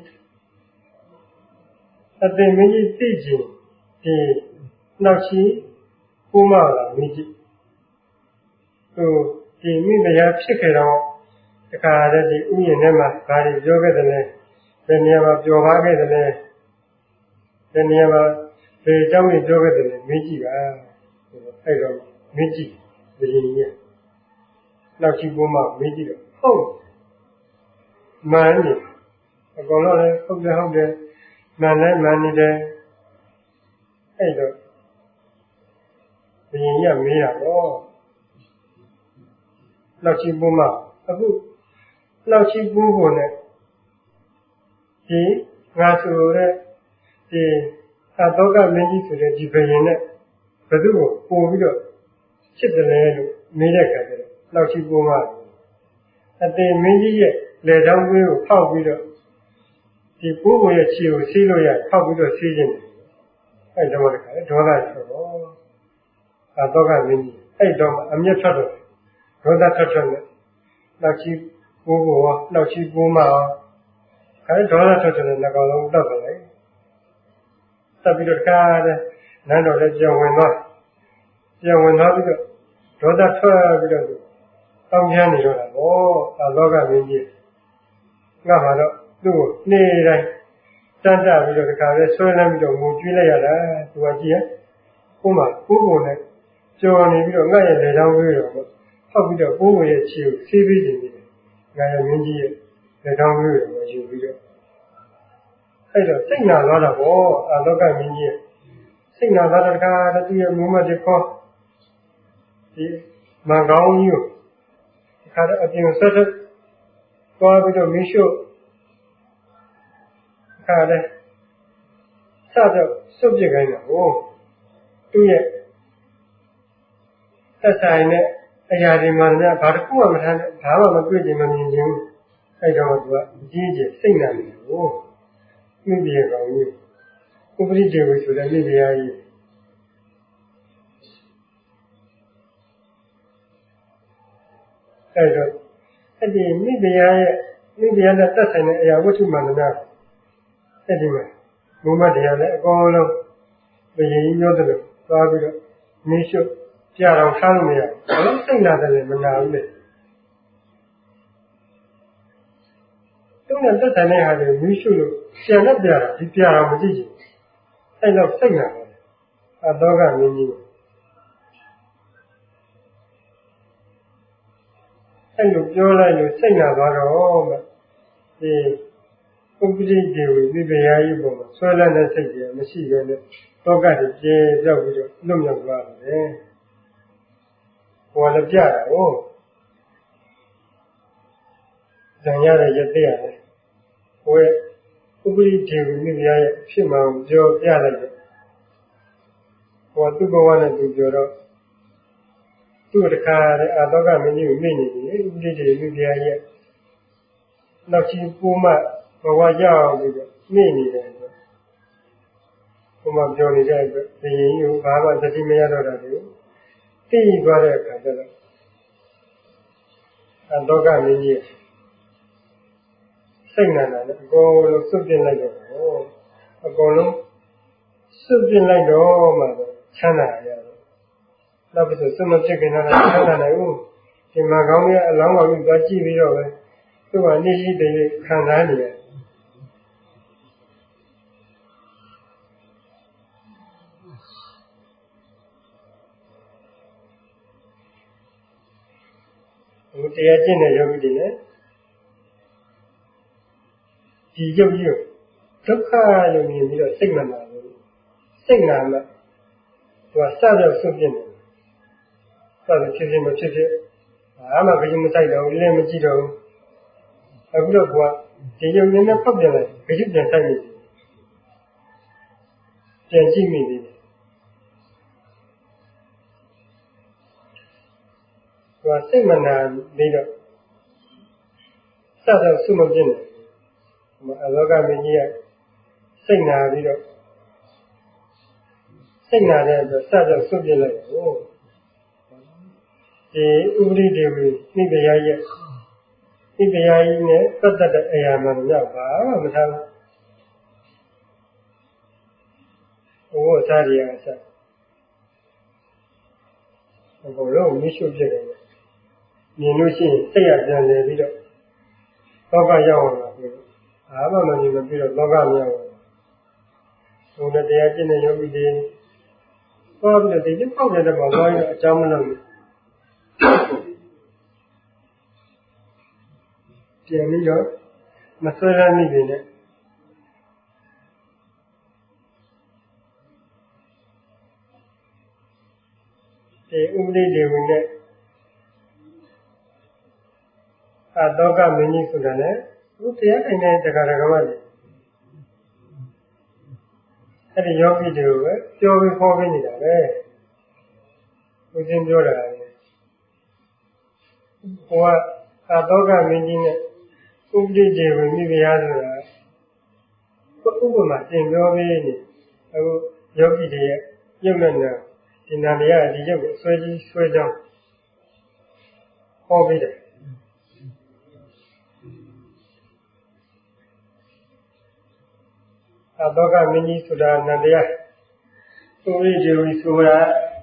သိချင်ဒီနောက်ရှိကိုမလာမင်းကြီးသူဒီမိမယာဖြစ်ခဲ့တော့တခါတည်းဒီဥယျာဉ်ထဲမှာဘာတွေပြောခဲ့တယ်လဲဘယ်နေရာမှာပျော်ပါခဲ့တယ်လဲဘယ်နေရာမှာဘယ်အကြောင်းတွေပြောခဲ့တယ်လဲမင်းကြီးပါအဲ့တော့မင်းကြီးဘယ်ကြီးနောက်ရှိကိုမမင်းကြီးတော့ဟုတ်မှန်တယ်အကုန်လုံးလည်းဟုတ်တယ်မှန်လည်းမှန်နေတယ်အဲ့တော့ဘယ်ကြီးမေးတာတော့နောက်ရှိပိုးမအခုနောက်ရှိပိုးကိုနဲ့ဒီငါဆိုတဲ့ဒီအတောကမင်းကြီးဆိုတဲ့ဒီဘယင်နဲ့ဘယ်သူ့ကိုပို့ပြီးတော့ချစ်တယ်လဲလို့မေးတဲ့အခါကျတော့နောက်ရှိပိုးမအတင်မင်းကြီးရဲ့လေတောင်းပေးကိုဖောက်ပြီးတော့ဒီပိုးကိုရဲ့ခြေကိုဆေးလို့ရဖောက်ပြီးတော့ဆေးခြင်းအဲ့တော့တခါဒေါသဆိုတော့အတောကမင်းကြီးအဲ့တော့အမျက်ထွက်တော့ဒေါသထွက်နဲ့နောက်ရှိပိုးကိုနောက်ရှိပိုးမအဲ့ဒေါသထွက်တဲ့နှကောင်လုံးတောက်တယ်လေတက်ပြီးတော့တခါတဲ့နန်းတော်လည်းကြောင်ဝင်သွားပြီးတော့ဒေါသထွက်ပြီးတော့တောင်းချမ်းနေတော့တာဗောအလောကမင်းကြီးငါမှာတော့သူ့ကိုနေ့တိုင်းတန်းကြပြီးတော့တခါလဲဆွဲလန်းပြီးတော့ငိုကြွေးလိုက်ရတာသူကကြည့်ရကိုမကိုနဲ့ကြော်နေပြီးတော့ငါ့ရဲ့လေတောင်းပေးတော့ဖောက်ပြီးတော့ကိုရဲ့ခြေကိုဆေးပေးနေတယ်ငါရဲ့မင်းကြီးရဲ့လေတောင်းပေးတော့ယူပြီးတော့အဲ့တော့စိတ်နာသွားတာဗောအလောကမင်းကြီးစိတ်နာသွားတဲ့တခါတည်းရဲ့မုံမတခေါ်ဒီမန်ကောင်းကြီးကိုတခါတော့အပြင်ဆက်ဆက်သွားပြီးတော့မင်းရှုတခါတည်းစတော့စွတ်ပြစ်ခိုင်းတာဟိုသူ့ရဲ့သက်ဆိုင်တဲ့အရာတွေမှလည်းဘာတစ်ခုမှမထားနဲ့ဘာမှမတွေ့ချင်မမြင်ချင်ဘူးအဲ့တော့သူကအကြီးကြီးစိတ်နာနေတယ်ဟိုမိဘရဲ့ကောင်ကြီးဥပရိဒေဝဆိုတဲ့မိဖုရားကြီးအဲ့တော့အဲ့ဒီမိဖုရားနဲ့သက်ဆိုင်တဲ့အရာဝတ္ထုမှန်တယ်အဲ့ဒီမှာဘုမတရားလည်းအကုန်လုံးဘယင်ကြီးပြောတယ်လို့သွားပြီးတော့မင်းရှုကြအောင်ထားလို့မရဘူးစိတ်နာတယ်လည်းမနာဘူးလေသူနဲ့သက်ဆိုင်တဲ့ဟာတွေမင်းရှုလို့ပြန်တော့ပြတာဒီပြတာမကြည့်ချင်အဲ့တော့စိတ်နာတယ်အတောကမင်းကြီးအဲ့လိုပြောလိုက်လို့စိတ်နာသွားတော့မှဒီဥပ္ပရိဒေဝိပယကြီးပေါ်မှာဆွဲလန်းတဲ့စိတ်ကြီးမရှိဘဲနဲ့တောကတွေကျေပြောက်ပြီးတော့လွတ်မြောက်သွားတယ်။ဟောလည်းပြတာဟုတ်။ဇံရတဲ့ရတဲ့ရတယ်။ဟိုရဲ့ဥပ္ပရိဒေဝိပယရဲ့ဖြစ်မှန်ပြောပြလိုက်တယ်။ဟောသူ့ဘဝနဲ့သူပြောတော့သူ့တခါတဲ့အတောကမင်းကြီးကိုမိနေပြီဥပ္ပရိဒေဝိပယရဲ့နောက်ချီပိုးမှဘဝရောက်ပြီးတော့မိနေတယ်ဘုမပြောနေတဲ့အတွက်ဘယင်ကြီးကဘာမှသတိမရတော့တာလေသိသွားတဲ့အခါကျတော့အတောကမင်းကြီးစိတ်နာတာနဲ့အကုန်လုံးစွန့်ပြစ်လိုက်တော့အကုန်လုံးစွန့်ပြစ်လိုက်တော့မှချမ်းသာရတယ်နောက်ပြီးတော့စွန့်မဖြစ်ခင်ကလည်းချမ်းသာနိုင်ဘူးဒီမှာကောင်းကြီးအလောင်းတော်ကြီးသွားကြည့်ပြီးတော့ပဲသူကနေ့ရှိတဲ့ခံစားနေတယ်တရားကျင့်တဲ့ယောဂီတွေလည်းဒီယုတ်ကြီးဒုက္ခလို့မြင်ပြီးတော့စိတ်မနာဘူးစိတ်နာမှသူကစပြောက်စွန့်ပြစ်နေတယ်စတယ်ဖြစ်ဖြစ်မဖြစ်ဖြစ်ဘာမှကြည့်မဆိုင်တော့ဘူးလည်းမကြည့်တော့ဘူးအခုတော့ကွာဒီယုံနေနဲ့ဖောက်ပြန်လိုက်ကြည့်ပြန်ဆိုင်နေပြန်ကြည့်မိပြီစိတ်မနာပြီးတော့စတော့ဆုမပြင်းတယ်အလောကမင်းကြီးကစိတ်နာပြီးတော့စိတ်နာတဲ့အတွက်စတော့ဆုပြလိုက်တော့ဒီဥပရိဒေဝီနိဗ္ဗာန်ရဲ့နိဗ္ဗာန်ကြီးနဲ့ပတ်သက်တဲ့အရာမှမရောက်ပါမထားဘူးဘုရားစားရအစဘုရားမရှိဖြစ်တယ်မြင်လို့ရှိရင်စိတ်ရပြန်လေပြီးတော့လောကရောက်အောင်ပါဘူးအားမမမြင်ပြီးတော့လောကမရောက်ဘူးဘုရားတရားကျင့်တဲ့ယောဂီတွေဟောပြီးတော့ဒီပေါက်တဲ့ဘောသွားရအကြောင်းမလို့ပြန်ပြီးတော့မဆွဲရမိနေနဲ့ဒီဥပဒိဒေဝီနဲ့တောကမင်းကြီးဆိုတာနဲ့သူတရားထိုင်တဲ့တရားဓမ္မတွေအဲ့ဒီယောဂီတွေကိုပဲပြောပြီးခေါ်ပြီးနေတာပဲဦးဇင်းပြောတာလေဟိုကတောကမင်းကြီးနဲ့ဥပဒိဒေဝီမိဖုရားဆိုတာဥပမာသင်ပြောပြီးနေအခုယောဂီတွေရဲ့ရုပ်နဲ့နာဒီနာမည်ကဒီရုပ်ကိုဆွဲကြီးဆွဲကြောင်းဟောပြီးတယ်တောကမင်းကြီးဆိုတာနန္တရားဥပရိဒေဝီဆိုတာ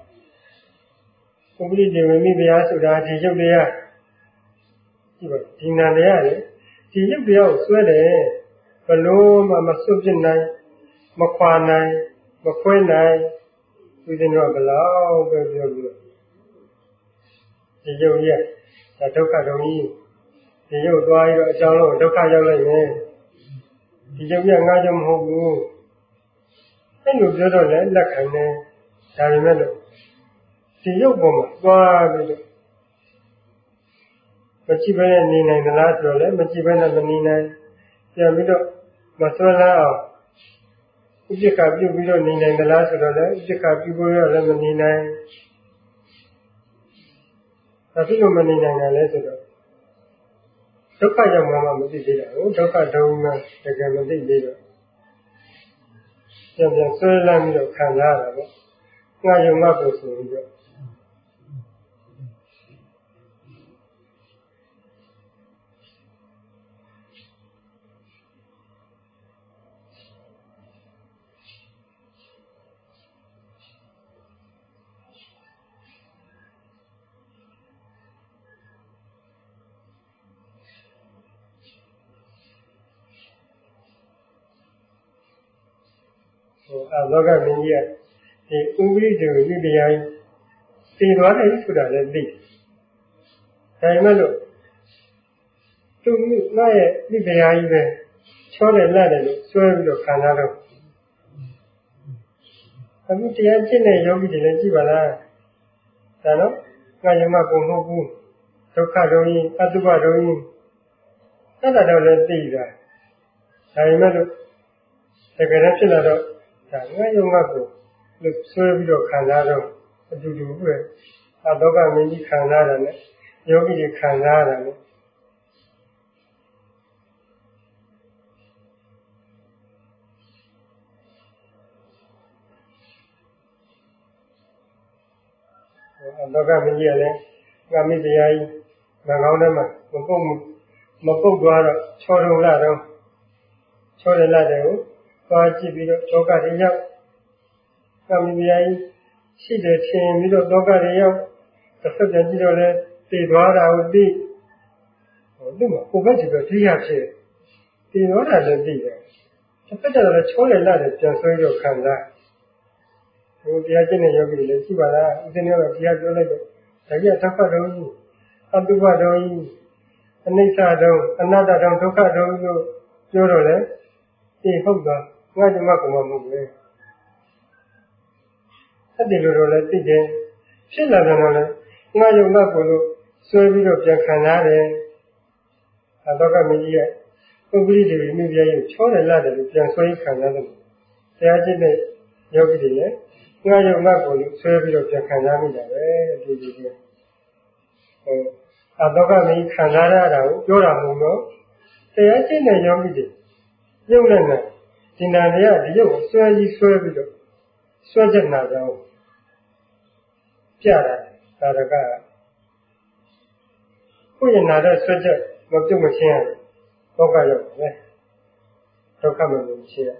ဥပရိဒေဝီမိဖုရားဆိုတာဒီရုပ်တရားဒီပါဒီနန္တရားလေဒီရုပ်တရားကိုဆွဲတယ်ဘလို့မှမစွန့်ပစ်နိုင်မခွာနိုင်မခွဲနိုင်ဒီတင်တော့ဘလောက်ပဲပြောပြီးဒီရုပ်ရဲ့ဒုက္ခတုံးကြီးဒီရုပ်သွားပြီးတော့အကြောင်းလုံးဒုက္ခရောက်လိုက်ရင်ဒီရုပ်ရငါကြောင့်မဟုတ်ဘူးအဲ့လိုပြောတော့လည်းလက်ခံတယ်ဒါပေမဲ့လို့ဒီရုပ်ပေါ်မှာသွားပြီးတော့မကြည့်ဘဲနဲ့နေနိုင်သလားဆိုတော့လည်းမကြည့်ဘဲနဲ့မနေနိုင်ပြန်ပြီးတော့မဆွဲလာအောင်ဥပ္ပခါပြုပြီးတော့နေနိုင်သလားဆိုတော့လည်းဥပ္ပခါပြုဖို့ရလည်းမနေနိုင်ဒါဖြစ်လို့မနေနိုင်တာလဲဆိုတော့ဒုက္ခရောက်မှမသိသေးတာဟုတ်ဒုက္ခဒုံမှတကယ်မသိသေးတော့ပြန်ဆွဲလမ်းပြီးတော့ခံရတာပေါ့ငါယုံမှကိုဆိုပြီးတော့လောကမင်းကြီးကဒီဥပရိဒေဝိတရားသိသွားတယ်ဆိုတာလည်းသိဒါပေမဲ့လို့သူငါရဲ့ဒီတရားကြီးပဲချောတယ်လက်တယ်လို့ဆွဲပြီးတော့ခံရတော့အခုတရားကျင့်တဲ့ယောဂီတွေလည်းကြည့်ပါလားဒါတော့ငါယုံမှပုံမဟုတ်ဘူးဒုက္ခဒုံကြီးအတုပဒုံကြီးအဲ့ဒါတော့လည်းသိတာဒါပေမဲ့လို့တကယ်တော့ဖြစ်လာတော့ဒါငါယုံမှကိုလို့ဆွဲပြီးတော့ခံစားတော့အတူတူပဲလောကမင်းကြီးခံစားတာနဲ့ယောဂီတွေခံစားတာနဲ့လောကမင်းကြီးကလည်းငါမိတရားကြီးငါကောင်းတဲ့မှာမပုတ်သွားတော့ချောတုံလာတော့ချောတယ်လာတယ်ကိုသွားကြည့်ပြီးတော့လောကတွေရောက်ငါမိတရားကြီးရှိတယ်ထင်ပြီးတော့လောကတွေရောက်တစ်ဖက်ပြန်ကြည့်တော့လဲသိသွားတာကိုသိသူ့မှာကိုယ်ဘက်ကြီးပဲသိရဖြစ်သိသွားတာလည်းသိတယ်တစ်ဖက်ကျတော့ချောတယ်လာတယ်ပြန်ဆွဲတော့ခံစားဒီတရားကျင့်တဲ့ယောဂီတွေလည်းရှိပါလားဥစဉ်ရောတရားပြောလိုက်တော့ဒါကြီးဒုက္ခတုံးကြီးအတုပတုံးကြီးအနိစ္စတုံးအနတ္တတုံးဒုက္ခတုံးလို့ပြောတော့လေဒီဟုတ်သွားငါ့ဓမ္မကမမဟုတ်ဘူးအဲ့ဒီလိုတော့လည်းသိတယ်ဖြစ်လာတယ်တော့လေငါယုံတော့ကိုလို့ဆွဲပြီးတော့ပြန်ခံရတယ်လောကမင်းကြီးရဲ့ပုဂ္ဂလိတွေမိဖုရားကြီးချောတယ်လာတယ်လို့ပြန်ဆွဲခံရတယ်တရားကျင့်တဲ့ယောဂီတွေလည်းငါယုံတော့ကိုလို့ဆွဲပြီးတော့ပြန်ခံရမိတာပဲဒီလိုပဲတော့ကမင်းခံစားရတာကိုပြောတာမဟုတ်တော့တရားကျင့်တဲ့ယောဂီတွေရုပ်နဲ့နဲ့ဒီနာတွေကဒီရုပ်ကိုဆွဲပြီးဆွဲပြီးတော့ဆွဲချက်နာကြောင်းပြတာဒါတကကိုယ့်ရဲ့နာတဲ့ဆွဲချက်မပြုတ်မချင်းရဒုက္ခရောက်တယ်ဒုက္ခမလို့ရှိရ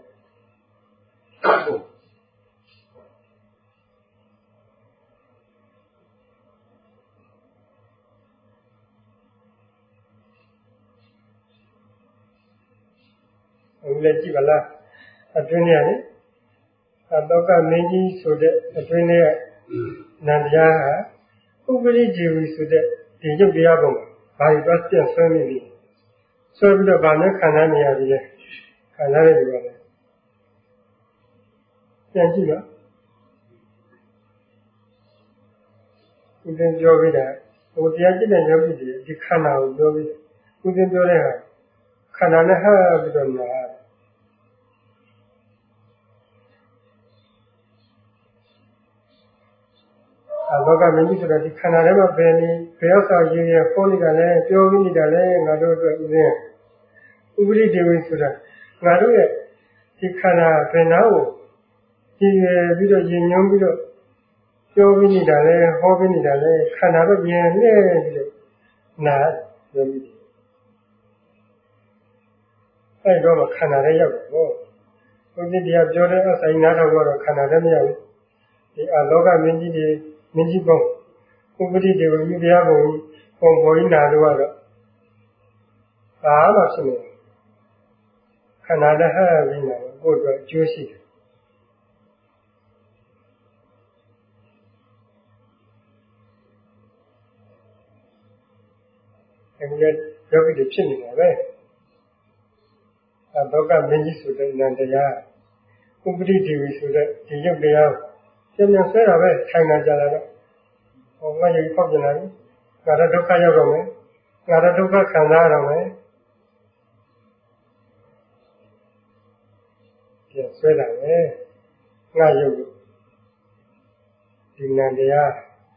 လက်ကြည့်ပါလားအတွင်းထဲလေတော့ကမင်းကြီးဆိုတဲ့အတွင်းထဲနန္တရားဟာဥပရိဇေဝီဆိုတဲ့ဒီရုပ်တရားပုံဘာတွေတော့ပြန်ဆွဲနေပြီဆွဲပြီးတော့ဗာနဲ့ခံစားနေရပြီလေခံစားရပြီလေပြန်ကြည့်နော်ဦးဇင်းပြောပြီးတာဟိုတရားကြည့်တဲ့ယောဂီတွေဒီခန္ဓာကိုပြောပြီးဦးဇင်းပြောတဲ့ဟာခန္ဓာနဲ့ဟပြီးတော့လာလောကမင်းကြီးဆိုတာဒီခန္ဓာထဲမှာဘယ်ရောက်ဆောင်ရင်းရဖုံးနေတာလဲပြောပြီးနေတာလဲငါတို့အတွက်ဥပရိဒေဝိဆိုတာငါတို့ရဲ့ဒီခန္ဓာဘယ်နာကိုကြည်ရပြီးတော့ရင်ညွှန်းပြီးတော့ပြောပြီးနေတာလဲဟောပြီးနေတာလဲခန္ဓာတော့မြင်နေပြီးတော့နာပြောပြီးအဲ့တော့ခန္ဓာထဲရောက်တယ်ဟောဘုရားတရားပြောတဲ့အဆိုင်နားထောင်တော့ခန္ဓာထဲမရောက်ဘူးဒီလောကမင်းကြီးတွေမင်းကြီးပုံဥပတိတွေဝိတရားပုံပုံပေါ်ရင်းနာလို့ကတော့ဘာမှဖြစ်နေခန္ဓာလည်းဟဲ့ပြီးနေတယ်ကိုယ့်အတွက်အကျိုးရှိတယ်အဲဒီယောဂီတွေဖြစ်နေတာပဲဒုက္ခမင်းကြီးဆိုတဲ့နန္တရားဥပတိဒေဝီဆိုတဲ့ဒီရုပ်တရားပြန်ပြန်ဆဲတာပဲထိုင်နေကြတာတော့ဟောငါရုပ်ဖောက်ပြန်လာပြီငါတော့ဒုက္ခရောက်တော့မယ်ငါတော့ဒုက္ခခံစားရတော့မယ်ပြန်ဆဲတာပဲငါရုပ်ဒီနန္တရား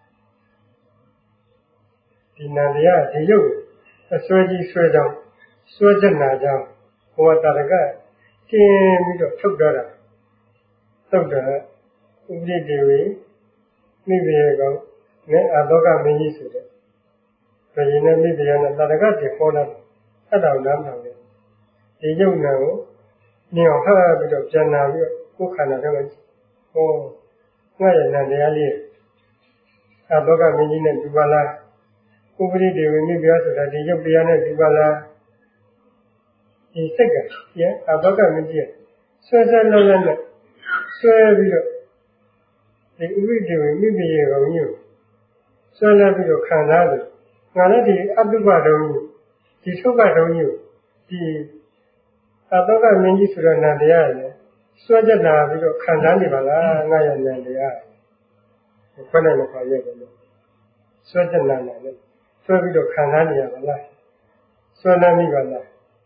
ဒီရုပ်အစွဲကြီးဆွဲကြောင်းဆွဲချက်နာကြောင်းဘဝတာရကကျင်းပြီးတော့ထုတ်တာသုတ်တာဥပရိဒေဝီမိဘရေကောင်နဲ့လောကမင်းကြီးဆိုတဲ့ဘယ်ရင်နဲ့မိဘရနဲ့တာရကတွေခေါ်လာအဲ့တော်နားထောင်တယ်ဒီယုံနာကိုမြင်အောင်ဟပြီးတော့ပြန်လာပြီးတော့ကိုယ်ခန္ဓာထဲမှာဟောငါရဲ့နန္တရားလေးလောကမင်းကြီးနဲ့ဒီပါလားဥပရိဒေဝိမိဘရဆိုတာဒီယုတ်တရားနဲ့ဒီပါလားဒီစိတ်ကလောကမင်းကြီးဆွဲဆွဲလုံးလုံးနဲ့ဆွဲပြီးတော့ဒီဥပရိဒေဝိမိဘရေကောင်ကြီးဆွဲလာပြီးတော့ခံစားတယ်ငါလည်းဒီအတုပတုံးကြီးဒီသုခတုံးကြီးဒီလောကမင်းကြီးဆိုတဲ့နန္တရားနဲ့ဆွဲကြလာပြီးတော့ခံစားနေပါလားငါရဲ့နန္တရားခွနဲ့မပါရဲ့တယ်ဆွဲကြလာတယ်ဆွဲပြီးတော့ခံစားနေရပါလားဆွဲနေမိပါလား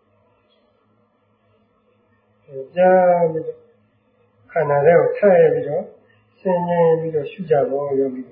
ကြားပြီးတော့ခန္ဓာထဲကိုထည့်ပြီးတော့ဆင်းရဲပြီးတော့ရှုကြဖို့ယောဂီ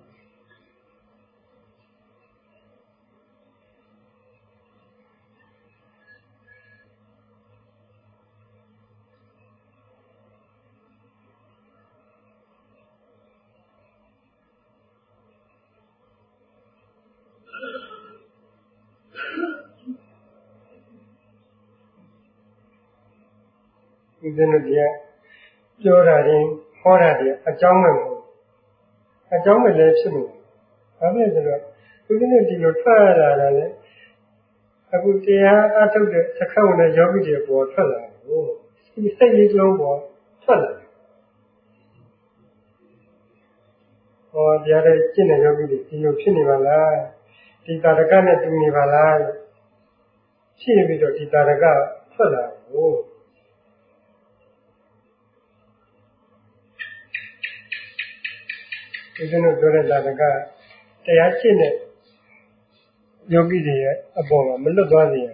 ဦးဇင်းတို့ကပြောတာရင်ဟောတာတွေအကြောင်းမဲ့ဘူးအကြောင်းမဲ့လည်းဖြစ်နေတယ်။ဘာဖြစ်လဲဆိုတော့ဦးဇင်းတို့ဒီလိုထွက်ရတာလည်းအခုတရားအထုတ်တဲ့သက္ကဝနဲ့ယောဂီတွေပေါ်ထွက်လာတယ်။ဒီစိတ်လေးလုံးပေါ်ထွက်လာတယ်။ဟောတရားတဲ့ကျင့်တဲ့ယောဂီတွေဒီလိုဖြစ်နေပါလား။ဒီတာရကနဲ့တူနေပါလား။ဖြစ်ပြီးတော့ဒီတာရကထွက်လာတယ်။ဒီလိုပြောတဲ့တာကတရားရှင်းတဲ့ယောဂီတွေရဲ့အပေါ်မှာမလွတ်သွားစေရ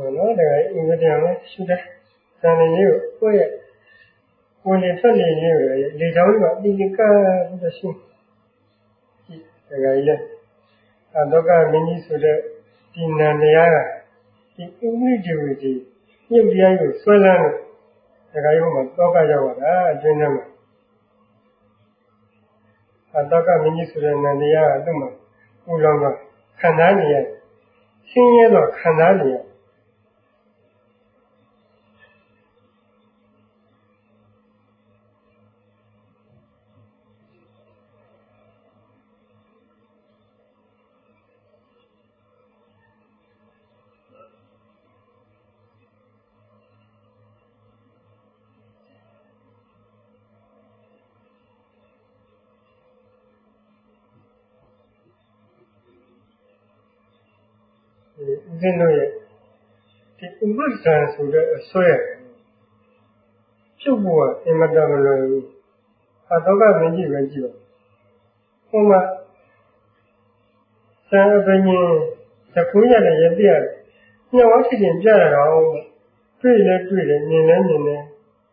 နော်ဒါကဥပဒေအောင်ရှုတဲ့ဇာနေလေးကိုကိုယ့်ရဲ့ဝင်နေထွက်နေလေးကိုလေချောင်းကြီးကအတိအကပြီးရှုဒါကကြီးလေဒုက္ခမင်းကြီးဆိုတဲ့ဒီနန္တရားကဒီဥပ္ပိဒေဝတိညုတ်တရားကိုဆွဲလန်းလို့ဒါကကြီးဟိုမှာဒုက္ခရောက်တာအတွင်းထဲမှာဒုက္ခမင်းကြီးဆိုတဲ့နန္တရားကသူ့မှာဘုလောကခံစားနေရဆင်းရဲတော့ခံစားနေရဦးဇင်းတို့ရဲ့ဒီဥပ္ပဇ္ဇာဆိုတဲ့အစွဲပြုတ်ဖို့ကအင်မတန်မလွယ်ဘူးဒုက္ခမင်းကြီးပဲကြည့်ပါဟိုမှာသံအပင်ကြီးသကူးရတယ်ရပြရတယ်ညောင်းဖြစ်ရင်ပြရတော့တွေ့လဲတွေ့တယ်မြင်လဲမြင်တယ်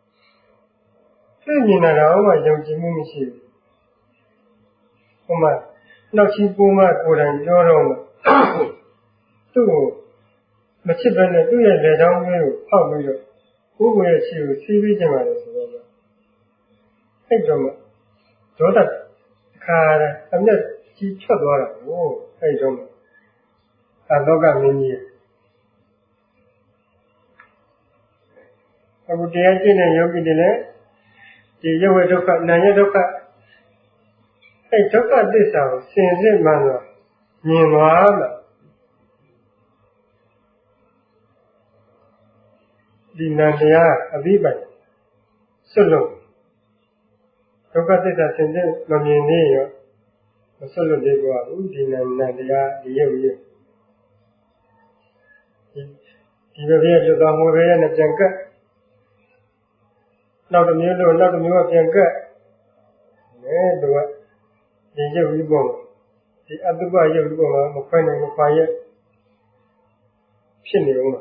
တွေ့မြင်တာတော့မှယုံကြည်မှုမရှိဘူးဟိုမှာနောက်ချီပိုးမှကိုယ်တိုင်ပြောတော့မှသူ့ကိုမချစ်ဘဲနဲ့သူ့ရဲ့လက်ချောင်းလေးကိုဖောက်ပြီးတော့ကိုယ်ရဲ့ခြေကိုစီးပြီးကျင်ပါတယ်ဆိုတော့အဲ့တော့မှဒေါသခါအမျက်ကြီးထွက်သွားတာကိုအဲ့တော့မှလောကမင်းကြီးအခုတရားကျင့်တဲ့ယောဂီတွေလည်းဒီယဝဒုက္ခနာယဒုက္ခအဲ့ဒုက္ခသစ္စာကိုစင်စစ်မှန်တော့မြင်သွားမှာဒီနန္တရားအဘိဓမ္မာဆွတ်လို့ဒုက္ခသစ္စာစင်စစ်မမြင်သေးရောမဆွတ်လို့သေးဘူးဒီနန္တရားဒီရုပ်ရည်ဒီဘက်ပြတော်မူရဲနဲ့ပြန်ကပ်နောက်တစ်မျိုးလို့နောက်တစ်မျိုးကပြန်ကပ်သူကဒီရုပ်ကြီးပေါ်ဒီအတုပရုပ်ကြီးပေါ်မှာမခွဲနိုင်မခွာရဖြစ်နေအောင်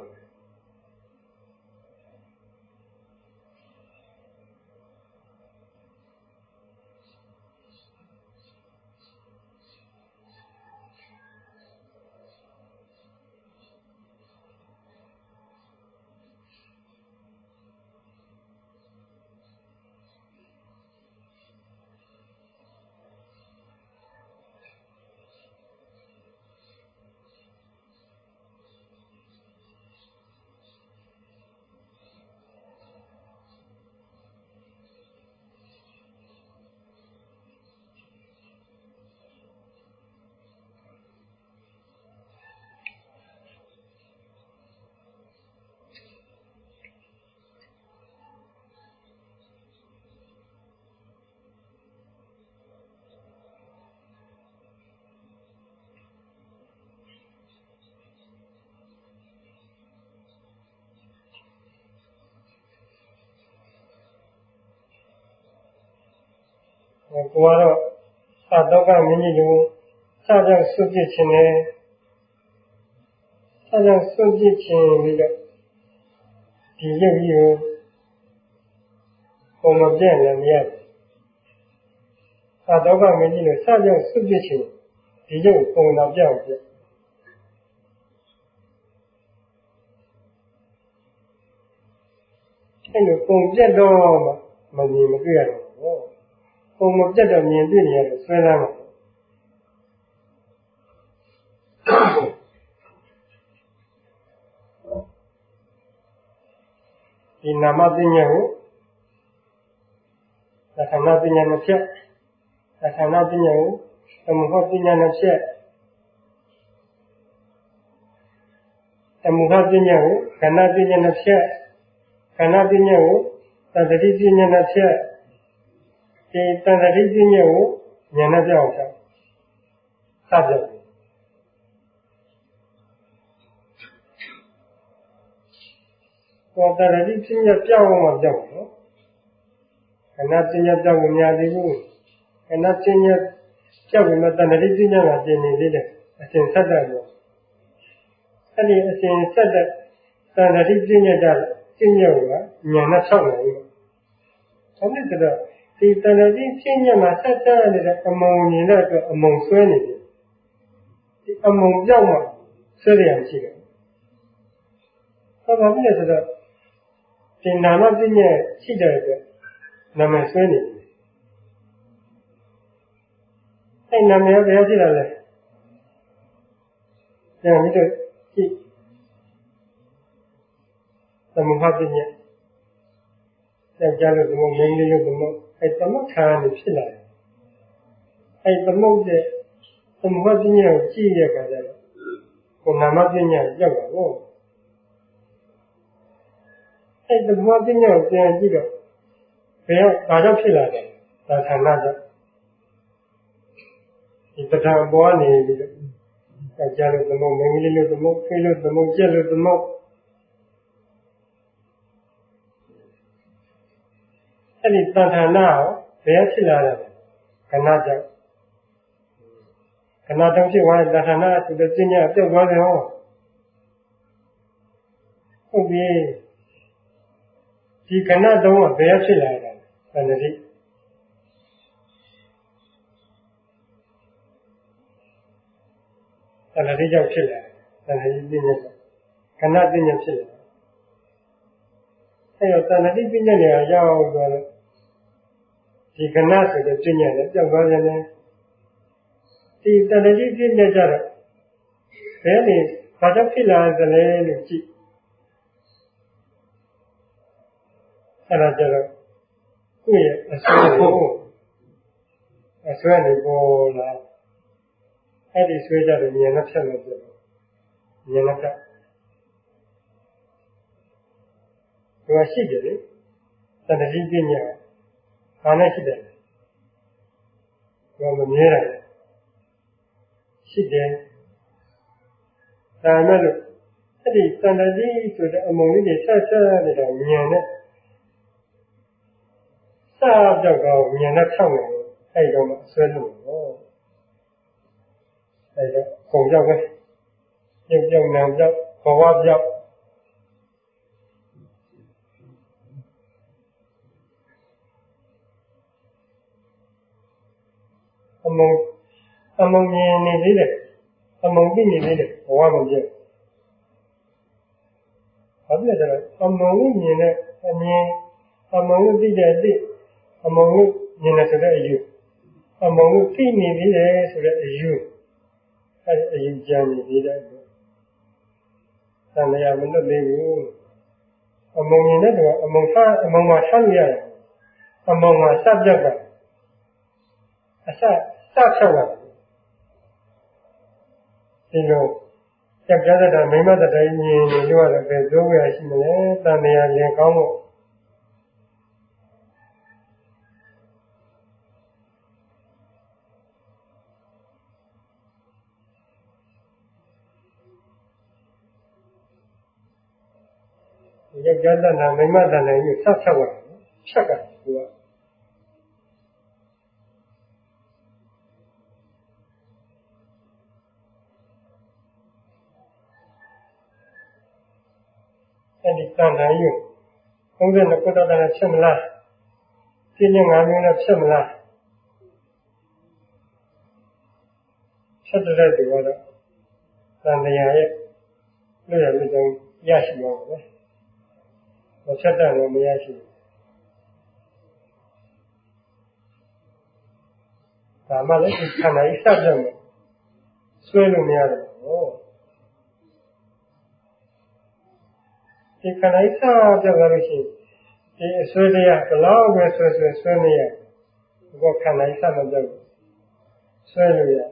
ကိုကတော့ဒုက္ခမင်းကြီးကိုစကြောင့်စွန့်ပစ်ခြင်းနဲ့စကြောင့်စွန့်ပစ်ခြင်းပြီးတော့ဒီရုပ်ကြီးကိုပုံမပြတ်လည်းမရတယ်ဒုက္ခမင်းကြီးကိုစကြောင့်စွန့်ပစ်ခြင်းဒီရုပ်ပုံတော်ပြောက်ပြအဲ့လိုပုံပြတ်တော့မမြင်မတွေ့ရတော့ဘူးပုံမပြတ်တော့မြင်တွေ့နေရလို့ဆွဲလန်းတော့ဒီနာမပညာကိုသက္ကနာပညာနဲ့ဖြတ်သက္ကနာပညာကိုသမုဟပညာနဲ့ဖြတ်သမုဟပညာကိုခန္ဓာပညာနဲ့ဖြတ်ခန္ဓာပညာကိုသတ္တိပညာနဲ့ဖြတ်ဒီသတ္တိပညာကိုဉာဏ်နဲ့ပြောင်းဖြတ်စပ်တယ်ပေါ်တရတိပညာပြောင်းအောင်ပြောင်းနော်ခန္ဓာပညာပြောင်းမများသေးဘူးခန္ဓာပညာပြောင်းပြီးမှတဏှတိပညာကပြင်နေသေးတယ်အစဉ်ဆက်တယ်လို့အဲ့ဒီအစဉ်ဆက်တဲ့တန်တတိပြညတ်ကြပြညတ်ကဉာဏ်နဲ့ဆောက်နေတယ်။ဒါနဲ့ဆိုတော့ဒီတန်တတိပြညတ်မှာဆက်တတ်နေတဲ့အမုံဉာဏ်နဲ့အတွက်အမုံဆွဲနေတယ်။ဒီအမုံပြောက်မှဆွဲရအောင်ရှိတယ်။ဘာဖြစ်လဲဆိုတော့ဒီနာမပြညတ်ရှိတဲ့အတွက်နာမဆွဲနေတယ်။အဲ့နာမည်ဘယ်ဖြစ်လာလဲ။ဒါမျိုးကြည့်သမုဟပညာယောက်ျားလို့သမုတ်မိန်းကလေးလို့သမုတ်အဲ့သမုတ်ခံရဖြစ်လာတယ်အဲ့သမုတ်တဲ့သမုဟပညာကိုကြည့်ရကြတယ်ကိုနာမပညာရောက်တာကိုအဲ့သမုဟပညာကိုပြန်ကြည့်တော့ဘယ်ဘာကြောင့်ဖြစ်လာတယ်ဒါဌာနကြောင့်ဒီတဏှာပေါ်နေပြီးတော့ယောက်ျားလို့သမုတ်မိန်းကလေးလို့သမုတ်ဖိလို့သမုတ်ကျက်လို့သမုတ်အဲ့ဒီတဏှာနာဘယ်ဖြစ်လာတယ်ခဏကြောင့်ခဏတောင်ဖြစ်သွားတဲ့တဏှာနာဆိုတဲ့ပညာပြုတ်သွားတယ်ဟောဟုတ်ပြီဒီခဏတုံးကဘယ်ဖြစ်လာတာသန္တိသန္တိကြောင့်ဖြစ်လာသန္တိပညာခဏပညာဖြစ်လာအဲ့တော့သန္တိပညာတွေရောက်သွားတော့ဒီခဏဆိုတဲ့ပညာနဲ့ပြောက်သွားတယ်ဒီတဏှတိပြည့်နေကြတော့ဘယ်နေဘာကြောင့်ဖြစ်လာသလဲလို့ကြည့်အဲ့ဒါကြတော့ကိုယ့်ရဲ့အစွဲနေပေါ်လာအဲ့ဒီဆွဲကြတယ်ဉာဏ်နဲ့ဖြတ်လို့ပြဉာဏ်နဲ့ဖြတ်ဒီမှာရှိတယ်လေတဏှတိပြညာဘာနဲ့ရှိတယ်ဘာမမြဲတယ်ရှိတယ်ဒါမဲ့လို့အဲ့ဒီတဏှတိဆိုတဲ့အမုံလေးတွေဆက်နေတာဉာဏ်နဲ့စပြောက်တော့ဉာဏ်နဲ့ဖြောက်နေတယ်အဲ့တော့မှဆွဲလို့ပေါ့အဲ့တော့ပုံပြောက်ပဲပြောက်နာပြောက်ဘဝပြောက်အမုံမြင်နေသေးတယ်အမုံသိနေသေးတယ်ဘဝမပြောက်ဘာဖြစ်လဲဆိုတော့အမုံကိုမြင်တဲ့အမြင်အမုံကိုသိတဲ့အသိအမုံကိုမြင်တယ်ဆိုတဲ့အယူအမုံကိုသိနေသေးတယ်ဆိုတဲ့အယူအဲ့အယူကြံနေသေးတယ်သံဃာမလွတ်သေးဘူးအမုံမြင်တဲ့တော့အမုံမှာဆက်လို့ရတယ်အမုံမှာစပ်ပြတ်တာအစဖြောက်တာဒီလိုကြောက်ကြတဲ့မိမတတိုင်းမြင်နေလို့ရတယ်ဘယ်လိုရရှိမလဲတန်မြာလင်ကောင်းဖို့ယောက်ျားတဏ္ဍာမိန်းမတဏ္ဍာကြီးဆက်ဖြောက်ရတယ်ဖြတ်တယ်သူကအဲ့ဒီတဏ္ဍာကြီး32ခုတော့လည်းဖြစ်မလားပြင်း5မျိုးနဲ့ဖြစ်မလားဖြစ်တဲ့သူကတော့တဏ္ဍာရဲ့လို့ရလို့တော့ရရှိမှာပဲမဆက်တတ်လို့မရရှိဘူးဒါမှလည်းခန္ဓာကြီးစပြတ်မယ်ဆွဲလို့မရတယ်ဟောဒီခန္ဓာကြီးစပြတ်သွားလို့ရှိရင်ဒီအဆွဲတရားဘလောက်ပဲဆွဲနေရဒီခန္ဓာကြီးစမပြတ်ဘူးဆွဲလို့ရ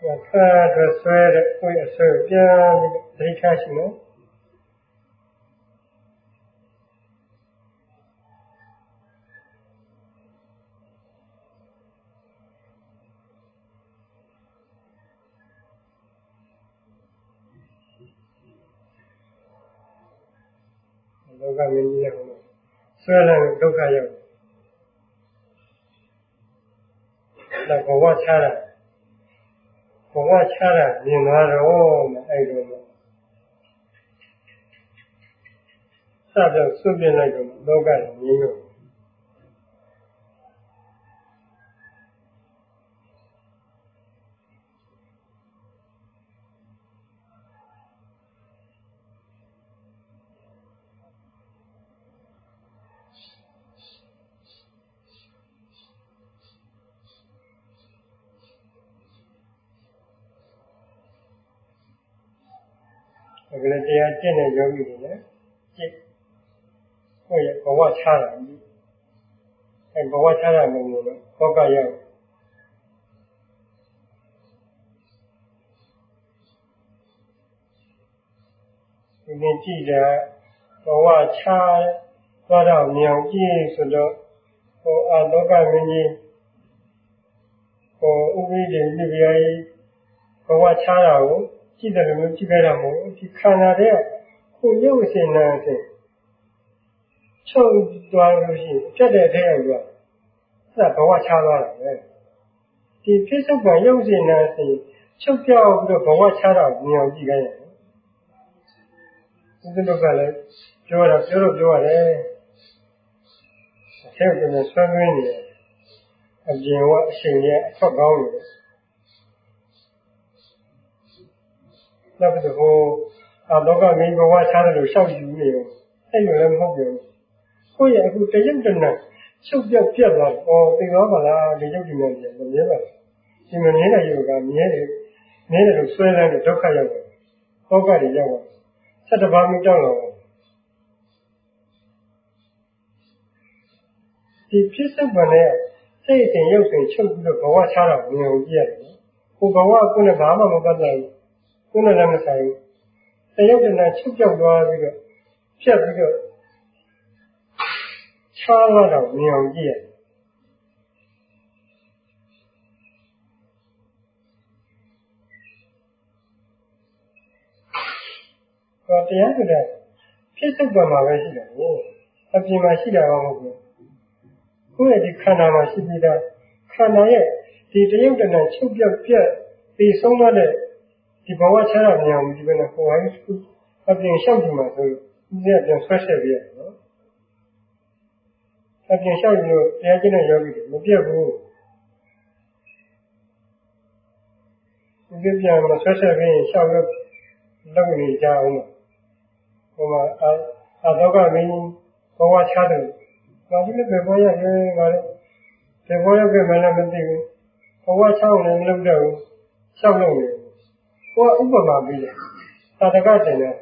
的衰的会衰变离开性呢လောကမင်းကြီးလည်းဆွဲလန်းဒုက္ခရောက်တယ်ဘဝချတာမြင်သွားတော့မှအဲ့တော့မှစတော့ဆွပြလိုက်တော့လောကကြီးမြင်လို့ဒါကလေးတရားကျင့်တဲ့ယောဂီတွေလည်းကျင့်ကိုယ့်ရဲ့ဘဝချတာအဲ့ဘဝချတာမျိုးလို့လောကရောက်ဒီနေ့ကြည့်တာဘဝချသွားတော့မြောင်ကြည့်ဆိုတော့လောကမင်းကြီးဥပိ္ပေမြစ်ပြားကြီးဘဝချတာကိုကြည့်တယ်လို့ကြည့်ခဲ့တာမဟုတ်ဒီခန္ဓာတဲ့ကိုရုပ်ရှင်နာတဲ့ချုပ်သွားလို့ရှိရင်ပြတ်တဲ့အထက်ရောက်သွားအဲ့ဒါဘဝချသွားတာပဲဒီပြစ္ဆုတ်ကရုပ်ရှင်နာဆိုချုပ်ပြောက်ပြီးတော့ဘဝချတာကိုမြင်အောင်ကြည့်ခဲ့ရတယ်ဒီလိုကလည်းပြောရတယ်အထက်ကလည်းဆွမ်းသွင်းနေတယ်အပြင်ကအရှင်ရဲ့အထွက်ကောင်းနေတယ်နောက်ပြီးတော့လောကမင်းဘဝချတယ်လို့ရှောက်ယူနေတယ်အဲ့လိုလည်းမဟုတ်ဘူးကိုယ့်ရဲ့အခုတရုပ်တနံချုပ်ပြတ်သွားသိသွားပါလားဒီရုပ်ဒီနာကြီးမမြဲပါဘူးဒီမမြဲတဲ့ရုပ်ကမြဲတယ်လို့ဆွဲလန်းတဲ့ဒုက္ခရောက်တယ်လောကတွေရောက်တယ်7ပါးမကြောက်တော့ဒီဖြစ်စုပ်ပန်တဲ့စိတ်စဉ်ရုပ်စဉ်ချုပ်ပြီးတော့ဘဝချတာမြင်အောင်ကြည့်ရတယ်။ကိုဘဝကလည်းဘာမှမပတ်သက်ဘူး။ကိုယ်နဲ့လည်းမဆိုင်ဘူး။တရုပ်တနာချုပ်ပြောက်သွားပြီးတော့ဖြတ်ပြီးတော့ချားလာတော့မြင်အောင်ကြည့်ရတယ်။တရားဆိုတာဖြစ်စုပ်ပန်မှာပဲရှိတယ်။အပြင်မှာရှိတာမဟုတ်ဘူး။ကိုယ့်ရဲ့ဒီခန္ဓာမှာရှိပြီးသားခန္ဓာရဲ့ဒီတရုပ်တဏ္ဍချုပ်ပြောက်ပြတ်ပြီးဆုံးသွားတဲ့ဒီဘဝချမ်းသာမြင်အောင်ဒီဘက်နဲ့ဟိုဟိုင်းအပြင်လျှောက်ကြည့်မှဆိုဒီကပြန်ဆွဲဆက်ပြရတယ်နော်အပြင်လျှောက်ကြည့်လို့တရားကျင့်တဲ့ယောဂီတွေမပြတ်ဘူးဒီပြန်မဆွဲဆက်ပြီးလျှောက်လို့လုပ်နေကြအောင်ဟိုမှာလောကမင်းဘဝချမ်းသာဘာလို့လဲဘဝရရဲဘာလဲဒီဘဝရခဲ့မှလည်းမသိဘူးဘဝချောင်းလည်းမလုပ်တော့ဘူးရှောက်လို့နေကိုကဥပမာပြီးတယ်သာတကတင်တယ်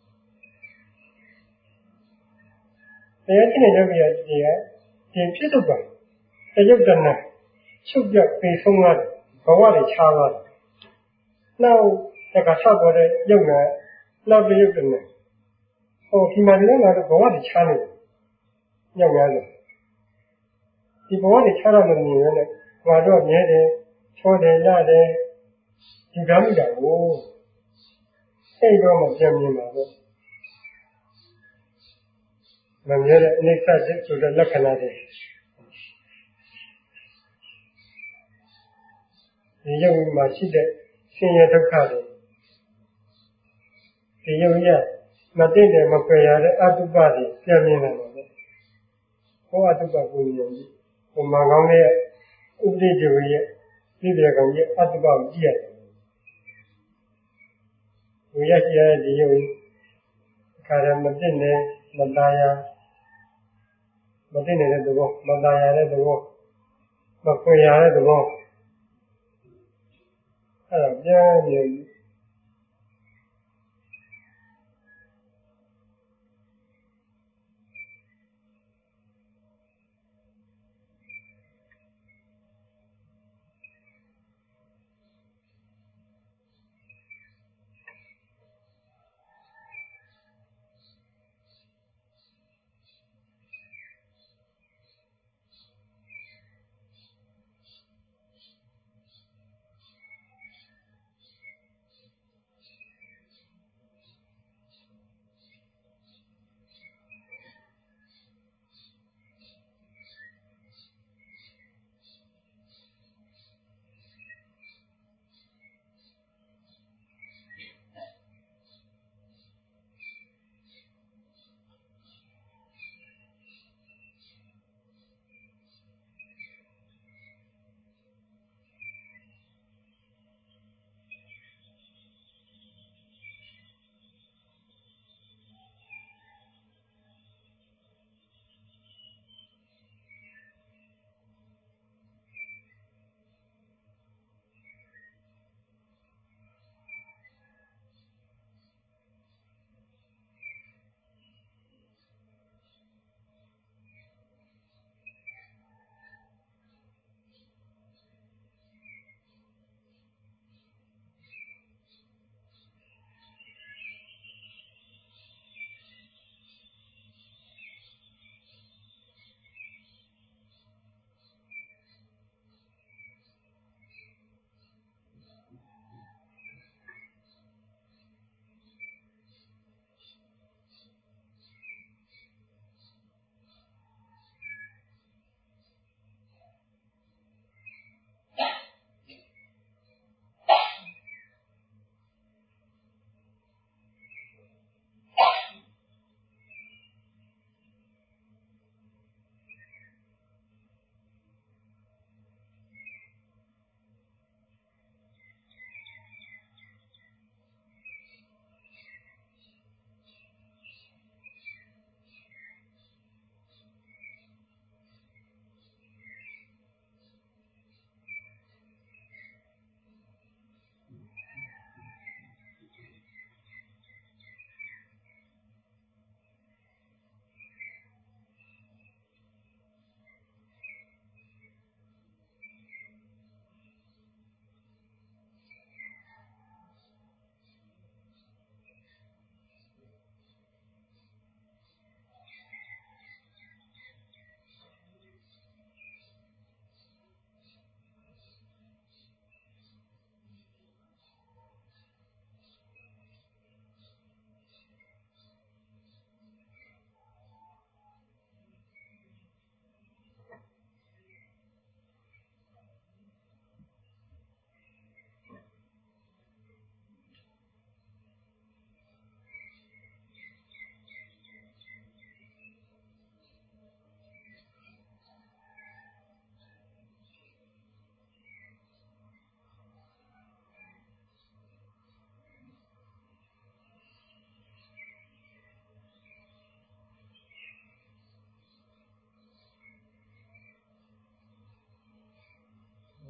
တရားကျင့်တဲ့ယောဂီကြီးကဒီဖြစ်တော့ပါတရုပ်တဏှချုပ်ပြပေဆုံးသွားတယ်ဘဝတွေခြားသွားတယ်နောက်တခါဆောက်ပေါ်တဲ့ရုပ်နဲ့နောက်တရုပ်တဏှဒီမှာလည်းငါတို့ဘဝတွေခြားနေတယ်ညောက်များတယ်ဒီဘဝတွေခြားတော့မမြင်ရနဲ့ငါတို့မြဲတယ်ချောတယ်ရတယ်ဒီကားမိတာကိုစိတ်တော့မပြတ်မြင်ပါဘူးမမြဲတဲ့အနိစ္စဆိုတဲ့လက္ခဏာတွေဒီရုပ်မှာရှိတဲ့ဆင်းရဲဒုက္ခတွေဒီရုပ်ရမသိတယ်မပယ်ရတဲ့အတုပတွေပြန်မြင်လာပါဘူးဟောအတုပကိုမြင်ပြီးဟိုမှာကောင်းတဲ့ဥပဒေတွေရဲ့ဒီပြေကောင်ရဲ့အတုပကိုကြည့်ရတယ်ဝိရရှိရတဲ့ဒီရုပ်ခါရမသိနေမตายမသိနေတဲ့သဘောမตายရတဲ့သဘောမပယ်ရတဲ့သဘောအဲ့ဒါပြန်မြင်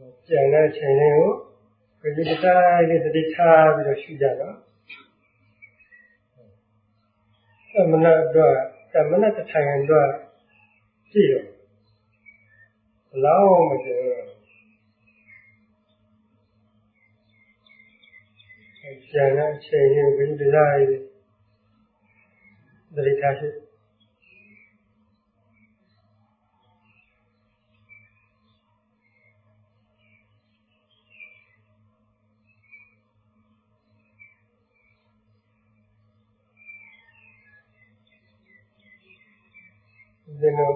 ကျန်တဲ့ချိန်လေးကိုဒီတိုင်းလေးတတိထားပြီးတော့ရှုကြတော့သမဏအတွက်သမဏတထိုင်အတွက်ကြည့်တော့ဘလောက်မကျကျန်တဲ့အချိန်လေးကိုဒီတိုင်းတတိထားရှုဒီလို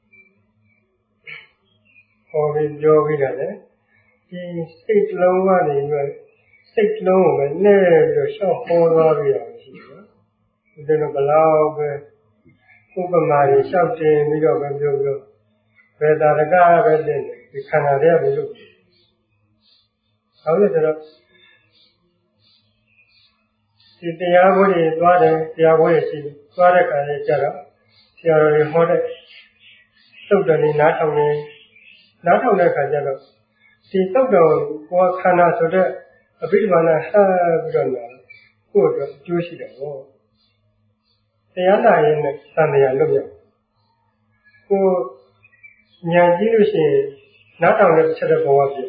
ဟောပြီးပြောပြီးတာလေဒီစိတ်လုံးကနေပြီးစိတ်လုံးကိုလည်းနဲ့ပြီးတော့ရှော့ဟောသွားပြီးတာရှိတယ်နော်ဒီလိုဘလောက်ပဲဥပမာတွေရှောက်တင်ပြီးတော့ပဲပြောဘယ်သာရကပဲတင်ဒီခန္ဓာတွေကဘယ်လိုဟုတ်လဲဆိုတော့ဒီတရားဝိတွေသွားတယ်တရားဝိတွေရှိသွားတဲ့ခါလေးကြတော့ဆရာတော်တွေဟောတဲ့သုတ်တော်လေးနားထောင်တဲ့ခါကျတော့ဒီသုတ်တော်ကိုခန္ဓာဆိုတဲ့အဘိဓမ္မာနဲ့ဟပြီးတော့နာကိုယ့်အတွက်အကျိုးရှိတယ်ဟောတရားနာရင်နဲ့သံဃာလွတ်မြောက်ကိုဉာဏ်ကြီးလို့ရှိရင်နားထောင်တဲ့ချက်တဲ့ဘဝဖြစ်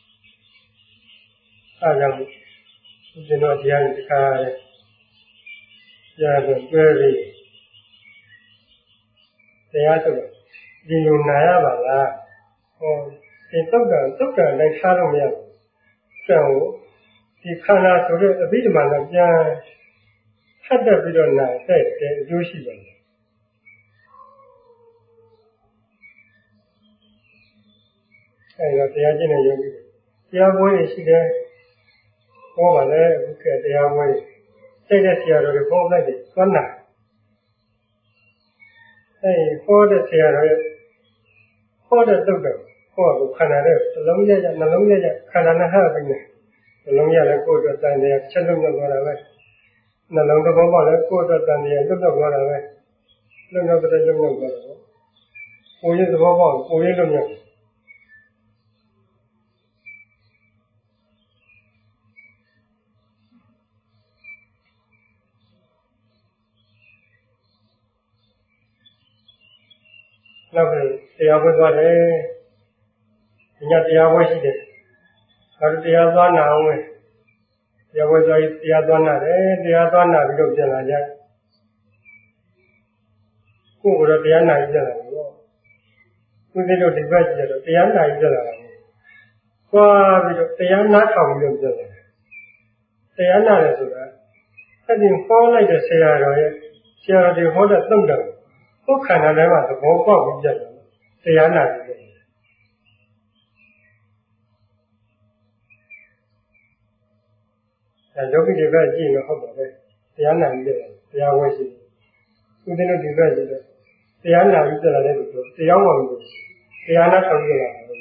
အဲဒါကြောင့်ကျွန်တော်တရားကိုတခါကြားတော့တွဲပြီးတရားဆိုတော့ဒီလိုနာရပါလားဟောဒီသုတ်တန်လိုက်ထားလို့မရဘူးကျောင်းဒီခန္ဓာဆိုတဲ့အဘိဓမ္မာနဲ့ပြန်ထပ်တက်ပြီးတော့နာတဲ့အကျိုးရှိတယ်အဲဒီတော့တရားကျင့်တဲ့ယောဂီတရားပွဲရှိတယ်ဟောပါလေအခုကတရားပွဲစိတ်နဲ့ဆရာတော်တွေဘုန်းလိုက်တယ်သွန်းနာအဲဒီဟောတဲ့ဆရာတော်ရဲ့ဟောတဲ့သုတ်တော်ဟောကိုခန္ဓာတဲ့နှလုံးရနှလုံးရခန္ဓာနဲ့ဟပြီးနေနှလုံးရလည်းကိုယ်အတွက်တန်တရားချက်လုံးလောက်သွားတာပဲနှလုံးတစ်ဘောပေါက်လည်းကိုယ်အတွက်တန်တရားလွတ်တော့သွားတာပဲလွတ်တော့တဲ့လွတ်တော့သွားတာကိုယ်ရဲ့သဘောပေါက်ကိုယ်ရဲ့လွတ်မြောက်နောက်ပြီးတရားပွဲသွားတယ်ဒီညတရားပွဲရှိတယ်ဒါတရားသွားနာအောင်ပဲတရားပွဲသွားပြီးတရားသွားနာတယ်တရားသွားနာပြီးတော့ပြန်လာကြကိုယ်ကတော့တရားနာပြီးပြန်လာတယ်ပေါ့ဦးဇင်းတို့ဒီဘက်ကျတော့တရားနာပြီးပြန်လာတယ်သွားပြီးတော့တရားနာထောင်ပြီးတော့ပြန်လာတယ်တရားနာတယ်ဆိုတာအဲ့ဒီဟောလိုက်တဲ့ဆရာတော်ရဲ့ဆရာတော်ဒီဟောတဲ့သုတ်တော်ကိုယ်ခန္ဓာထဲမှာသဘောပေါက်ပြီးပြန်လာတရားနာပြီးယောဂီတွေပဲကြည့်လို့ဟုတ်ပါပဲတရားနာပြီးတယ်တရားဝဲရှိဦးဇင်းတို့ဒီဘက်ကျတော့တရားနာပြီးပြန်လာတဲ့လူတို့တရားဝင်လို့တရားနာဆောင်ကြလာတယ်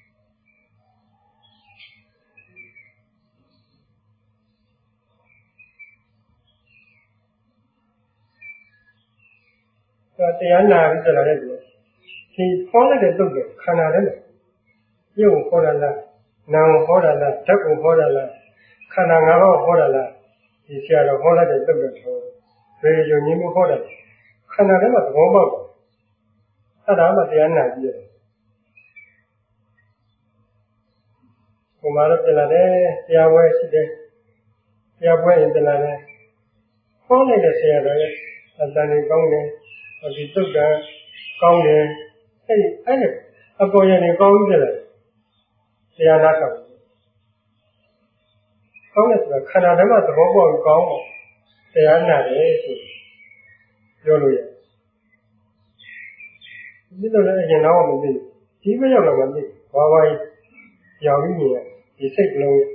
တရားနာပြီးပြန်လာတဲ့လူဒီခေါ်လိုက်တဲ့တုတ်ကခန္ဓာထဲမှာရုပ်ခေါ်တာလားနာမ်ခေါ်တာလားဓာတ်ကိုခေါ်တာလားခန္ဓာ၅ပါးခေါ်တာလားဒီဆရာတော်ခေါ်လိုက်တဲ့တုတ်ကဆိုဘယ်ယုံကြည်မှုခေါ်တာခန္ဓာထဲမှာသဘောပေါက်တယ်အဲ့ဒါမှတရားနာကြည့်ရတယ်ဘုရားတော်ပြန်လာတယ်တရားဝဲရှိတယ်တရားပွဲရင်ပြန်လာတယ်ခေါ်လိုက်တဲ့ဆရာတော်ရဲ့အတန်ကြီးကောင်းတယ်ဒီတုတ်ကကောင်းတယ်အဲ့အပေါ်ရနေကောင်းကြီးတယ်တရားနာတော့ကောင်းတယ်ဆိုတာခန္ဓာထဲမှာသဘောပေါက်ကောင်းတယ်တရားနာတယ်ဆိုပြောလို့ရတယ်ဒီလိုလည်းအရင်တော့မသိဒီမရောက်တော့မသိဘာဝကြီးကြောင်ကြီးနေဒီစိတ်ကလုံး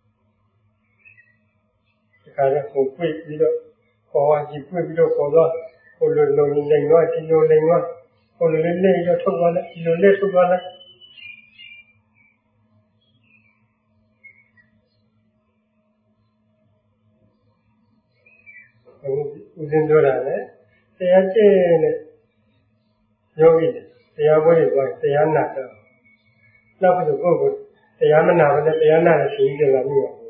ဒီခါကျဟိုပြိပြီးတော့ခေါ်ဝါကြည့်ပြပြီးတော့ခေါ်တော့ဟိုလိုလိမ်သွားဒီလိုလိမ်သွားဟိုလိုလေးလေးရထုတ်သွားလိုက်ဒီလိုလေးထုတ်သွားလိုက်ဦးဇင်းပြောတာလေတရားကျင့်တဲ့ယောဂီတရားပွဲတွေသွားတရားနာတော့နောက်ပြီးတော့ကိုယ့်ကိုတတရားမနာဘဲနဲ့တရားနာတဲ့ရှင်ကြီးတွေကလည်းမျိုး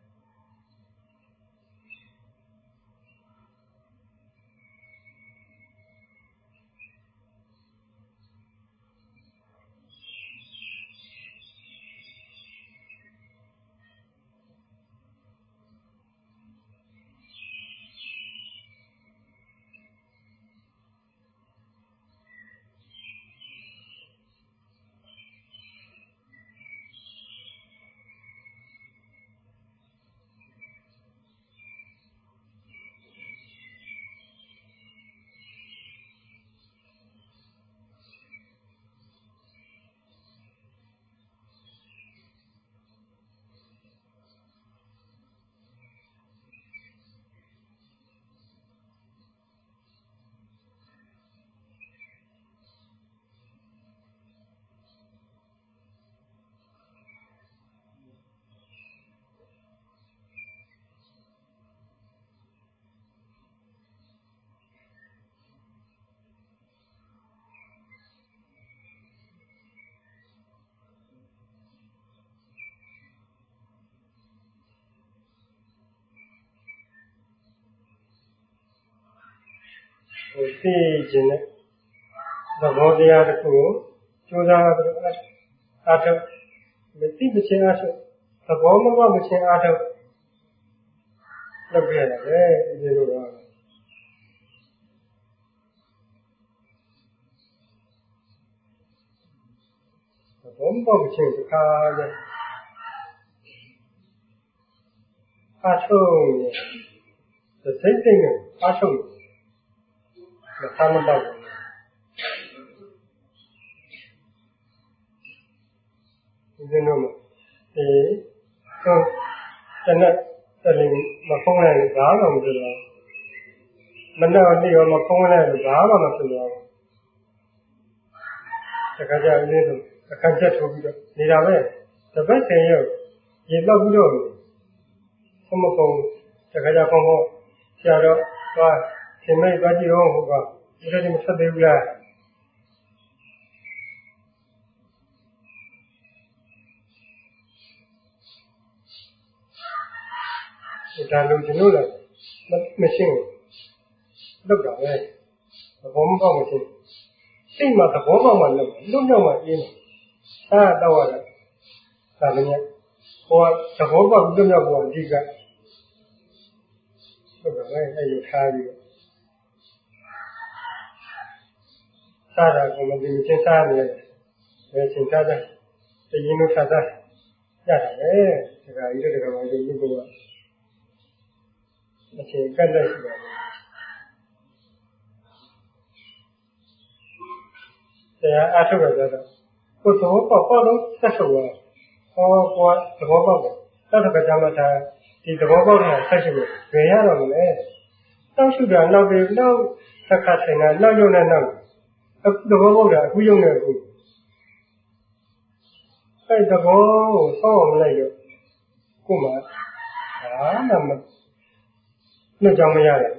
သိခြင်းနဲ့သဘောတရားတစ်ခုကိုကြိုးစားပြီးအားထုတ်မသိမချင်းအားထုတ်သဘောမပေါက်မချင်းအားထုတ်လုပ်ပြရတယ်ဒီလိုတော့သဘောမပေါက်မချင်းတစ်ခါလဲအားထုတ်တဲ့စိတ်နဲ့အားထုတ်မမတော့ဘူးဒီလိုမျိုးတော့တနက်တလင်းမဖုံးလိုက်ဘာမှမဖြစ်တော့မနောက်နေ့ရောမဖုံးလိုက်ဘာမှမဖြစ်တော့တခါကျလေးဆိုအခက်ချက်ထိုးပြီးတော့နေတာပဲတပတ်ဆယ်ရောက်ရေတော့ပြီးတော့မဖုံးတခါကျဖုံးဖို့ဆရာတော့သွားရှင်မိတ်သွားကြည့်တော့ဟုတ်ကဒီလိုမဆက်သေးဘူးလားဒါလို့ကျွန်တော်လည်းမရှင်းဘူးလောက်တာပဲသဘောမပေါက်မရှင်းစိတ်မှာသဘောပေါက်မှလောက်လွတ်မြောက်မှအေးမှာတော့ရတယ်ဒါလည်းဟိုကသဘောပေါက်လွတ်မြောက်ဖို့အဓိကဟုတ်ကဲ့အဲ့ဒီထားပြီးစားတာကိုမသိချင်းစားနေတယ်ဘယ်ချင်းစားတယ်တရင်လို့စားတာရတယ်ဒါကကြီးတို့ကမှဒီလိုကအချိန်ကတ်လက်ရှိတယ်တရားအထုတ်ရတော့ကိုယ်သဘောပေါက်တော့ဆက်ထုတ်ရဟောကိုယ်သဘောပေါက်တယ်ဆက်ထုတ်ကြမှာဒါဒီသဘောပေါက်တဲ့ဆက်ရှိလို့ဘယ်ရတော့မလဲတောက်ရှုတာနောက်ပြီးနောက်တစ်ခါထိုင်တာနောက်ရုံနဲ့နောက်အခုသဘောပေါက်တာအခုရုံနဲ့အခုအဲ့သဘောကိုစောင့်အောင်လိုက်တော့ကိုယ်မှာဒါမှမနှစ်ကြောင်မရတယ်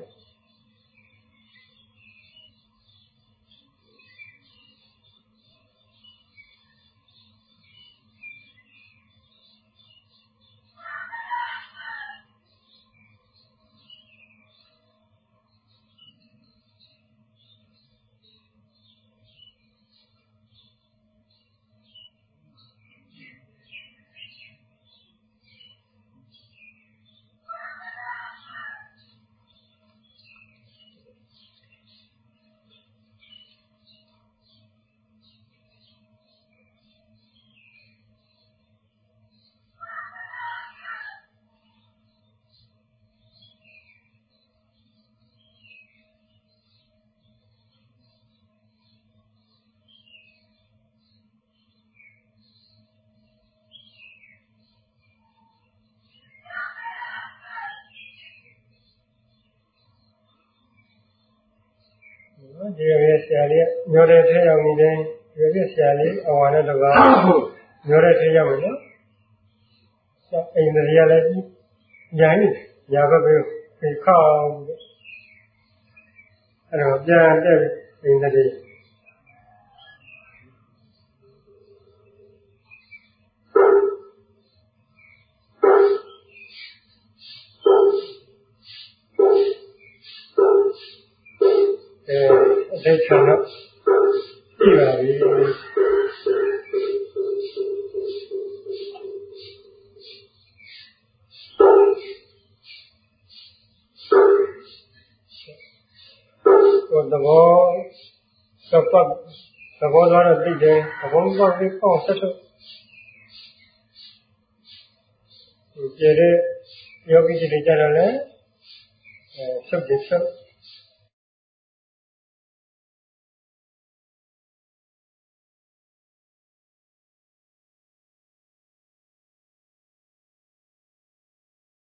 ဒီရဆရာလေးညောတဲ့ထဲရောက်နေတယ်ဒီရဆရာလေးအဝါနဲ့တကားညောတဲ့ထဲရောက်နေနော်အိမ်တွေကလည်းညာနေညာဘက်ပြီးခောက်အဲ့တော့ပြန်တဲ့အိမ်တွေတဲ့ဆန္ဒကြည့်ပါပြီသဘောသဘောသားတော့သိတယ်သဘောပေါက်ပြီးပေါ့ဆက်ထုတ်ဒီကျတဲ့ယောဂီတွေကြတော့လည်းဆုပ်တယ်ဆုပ်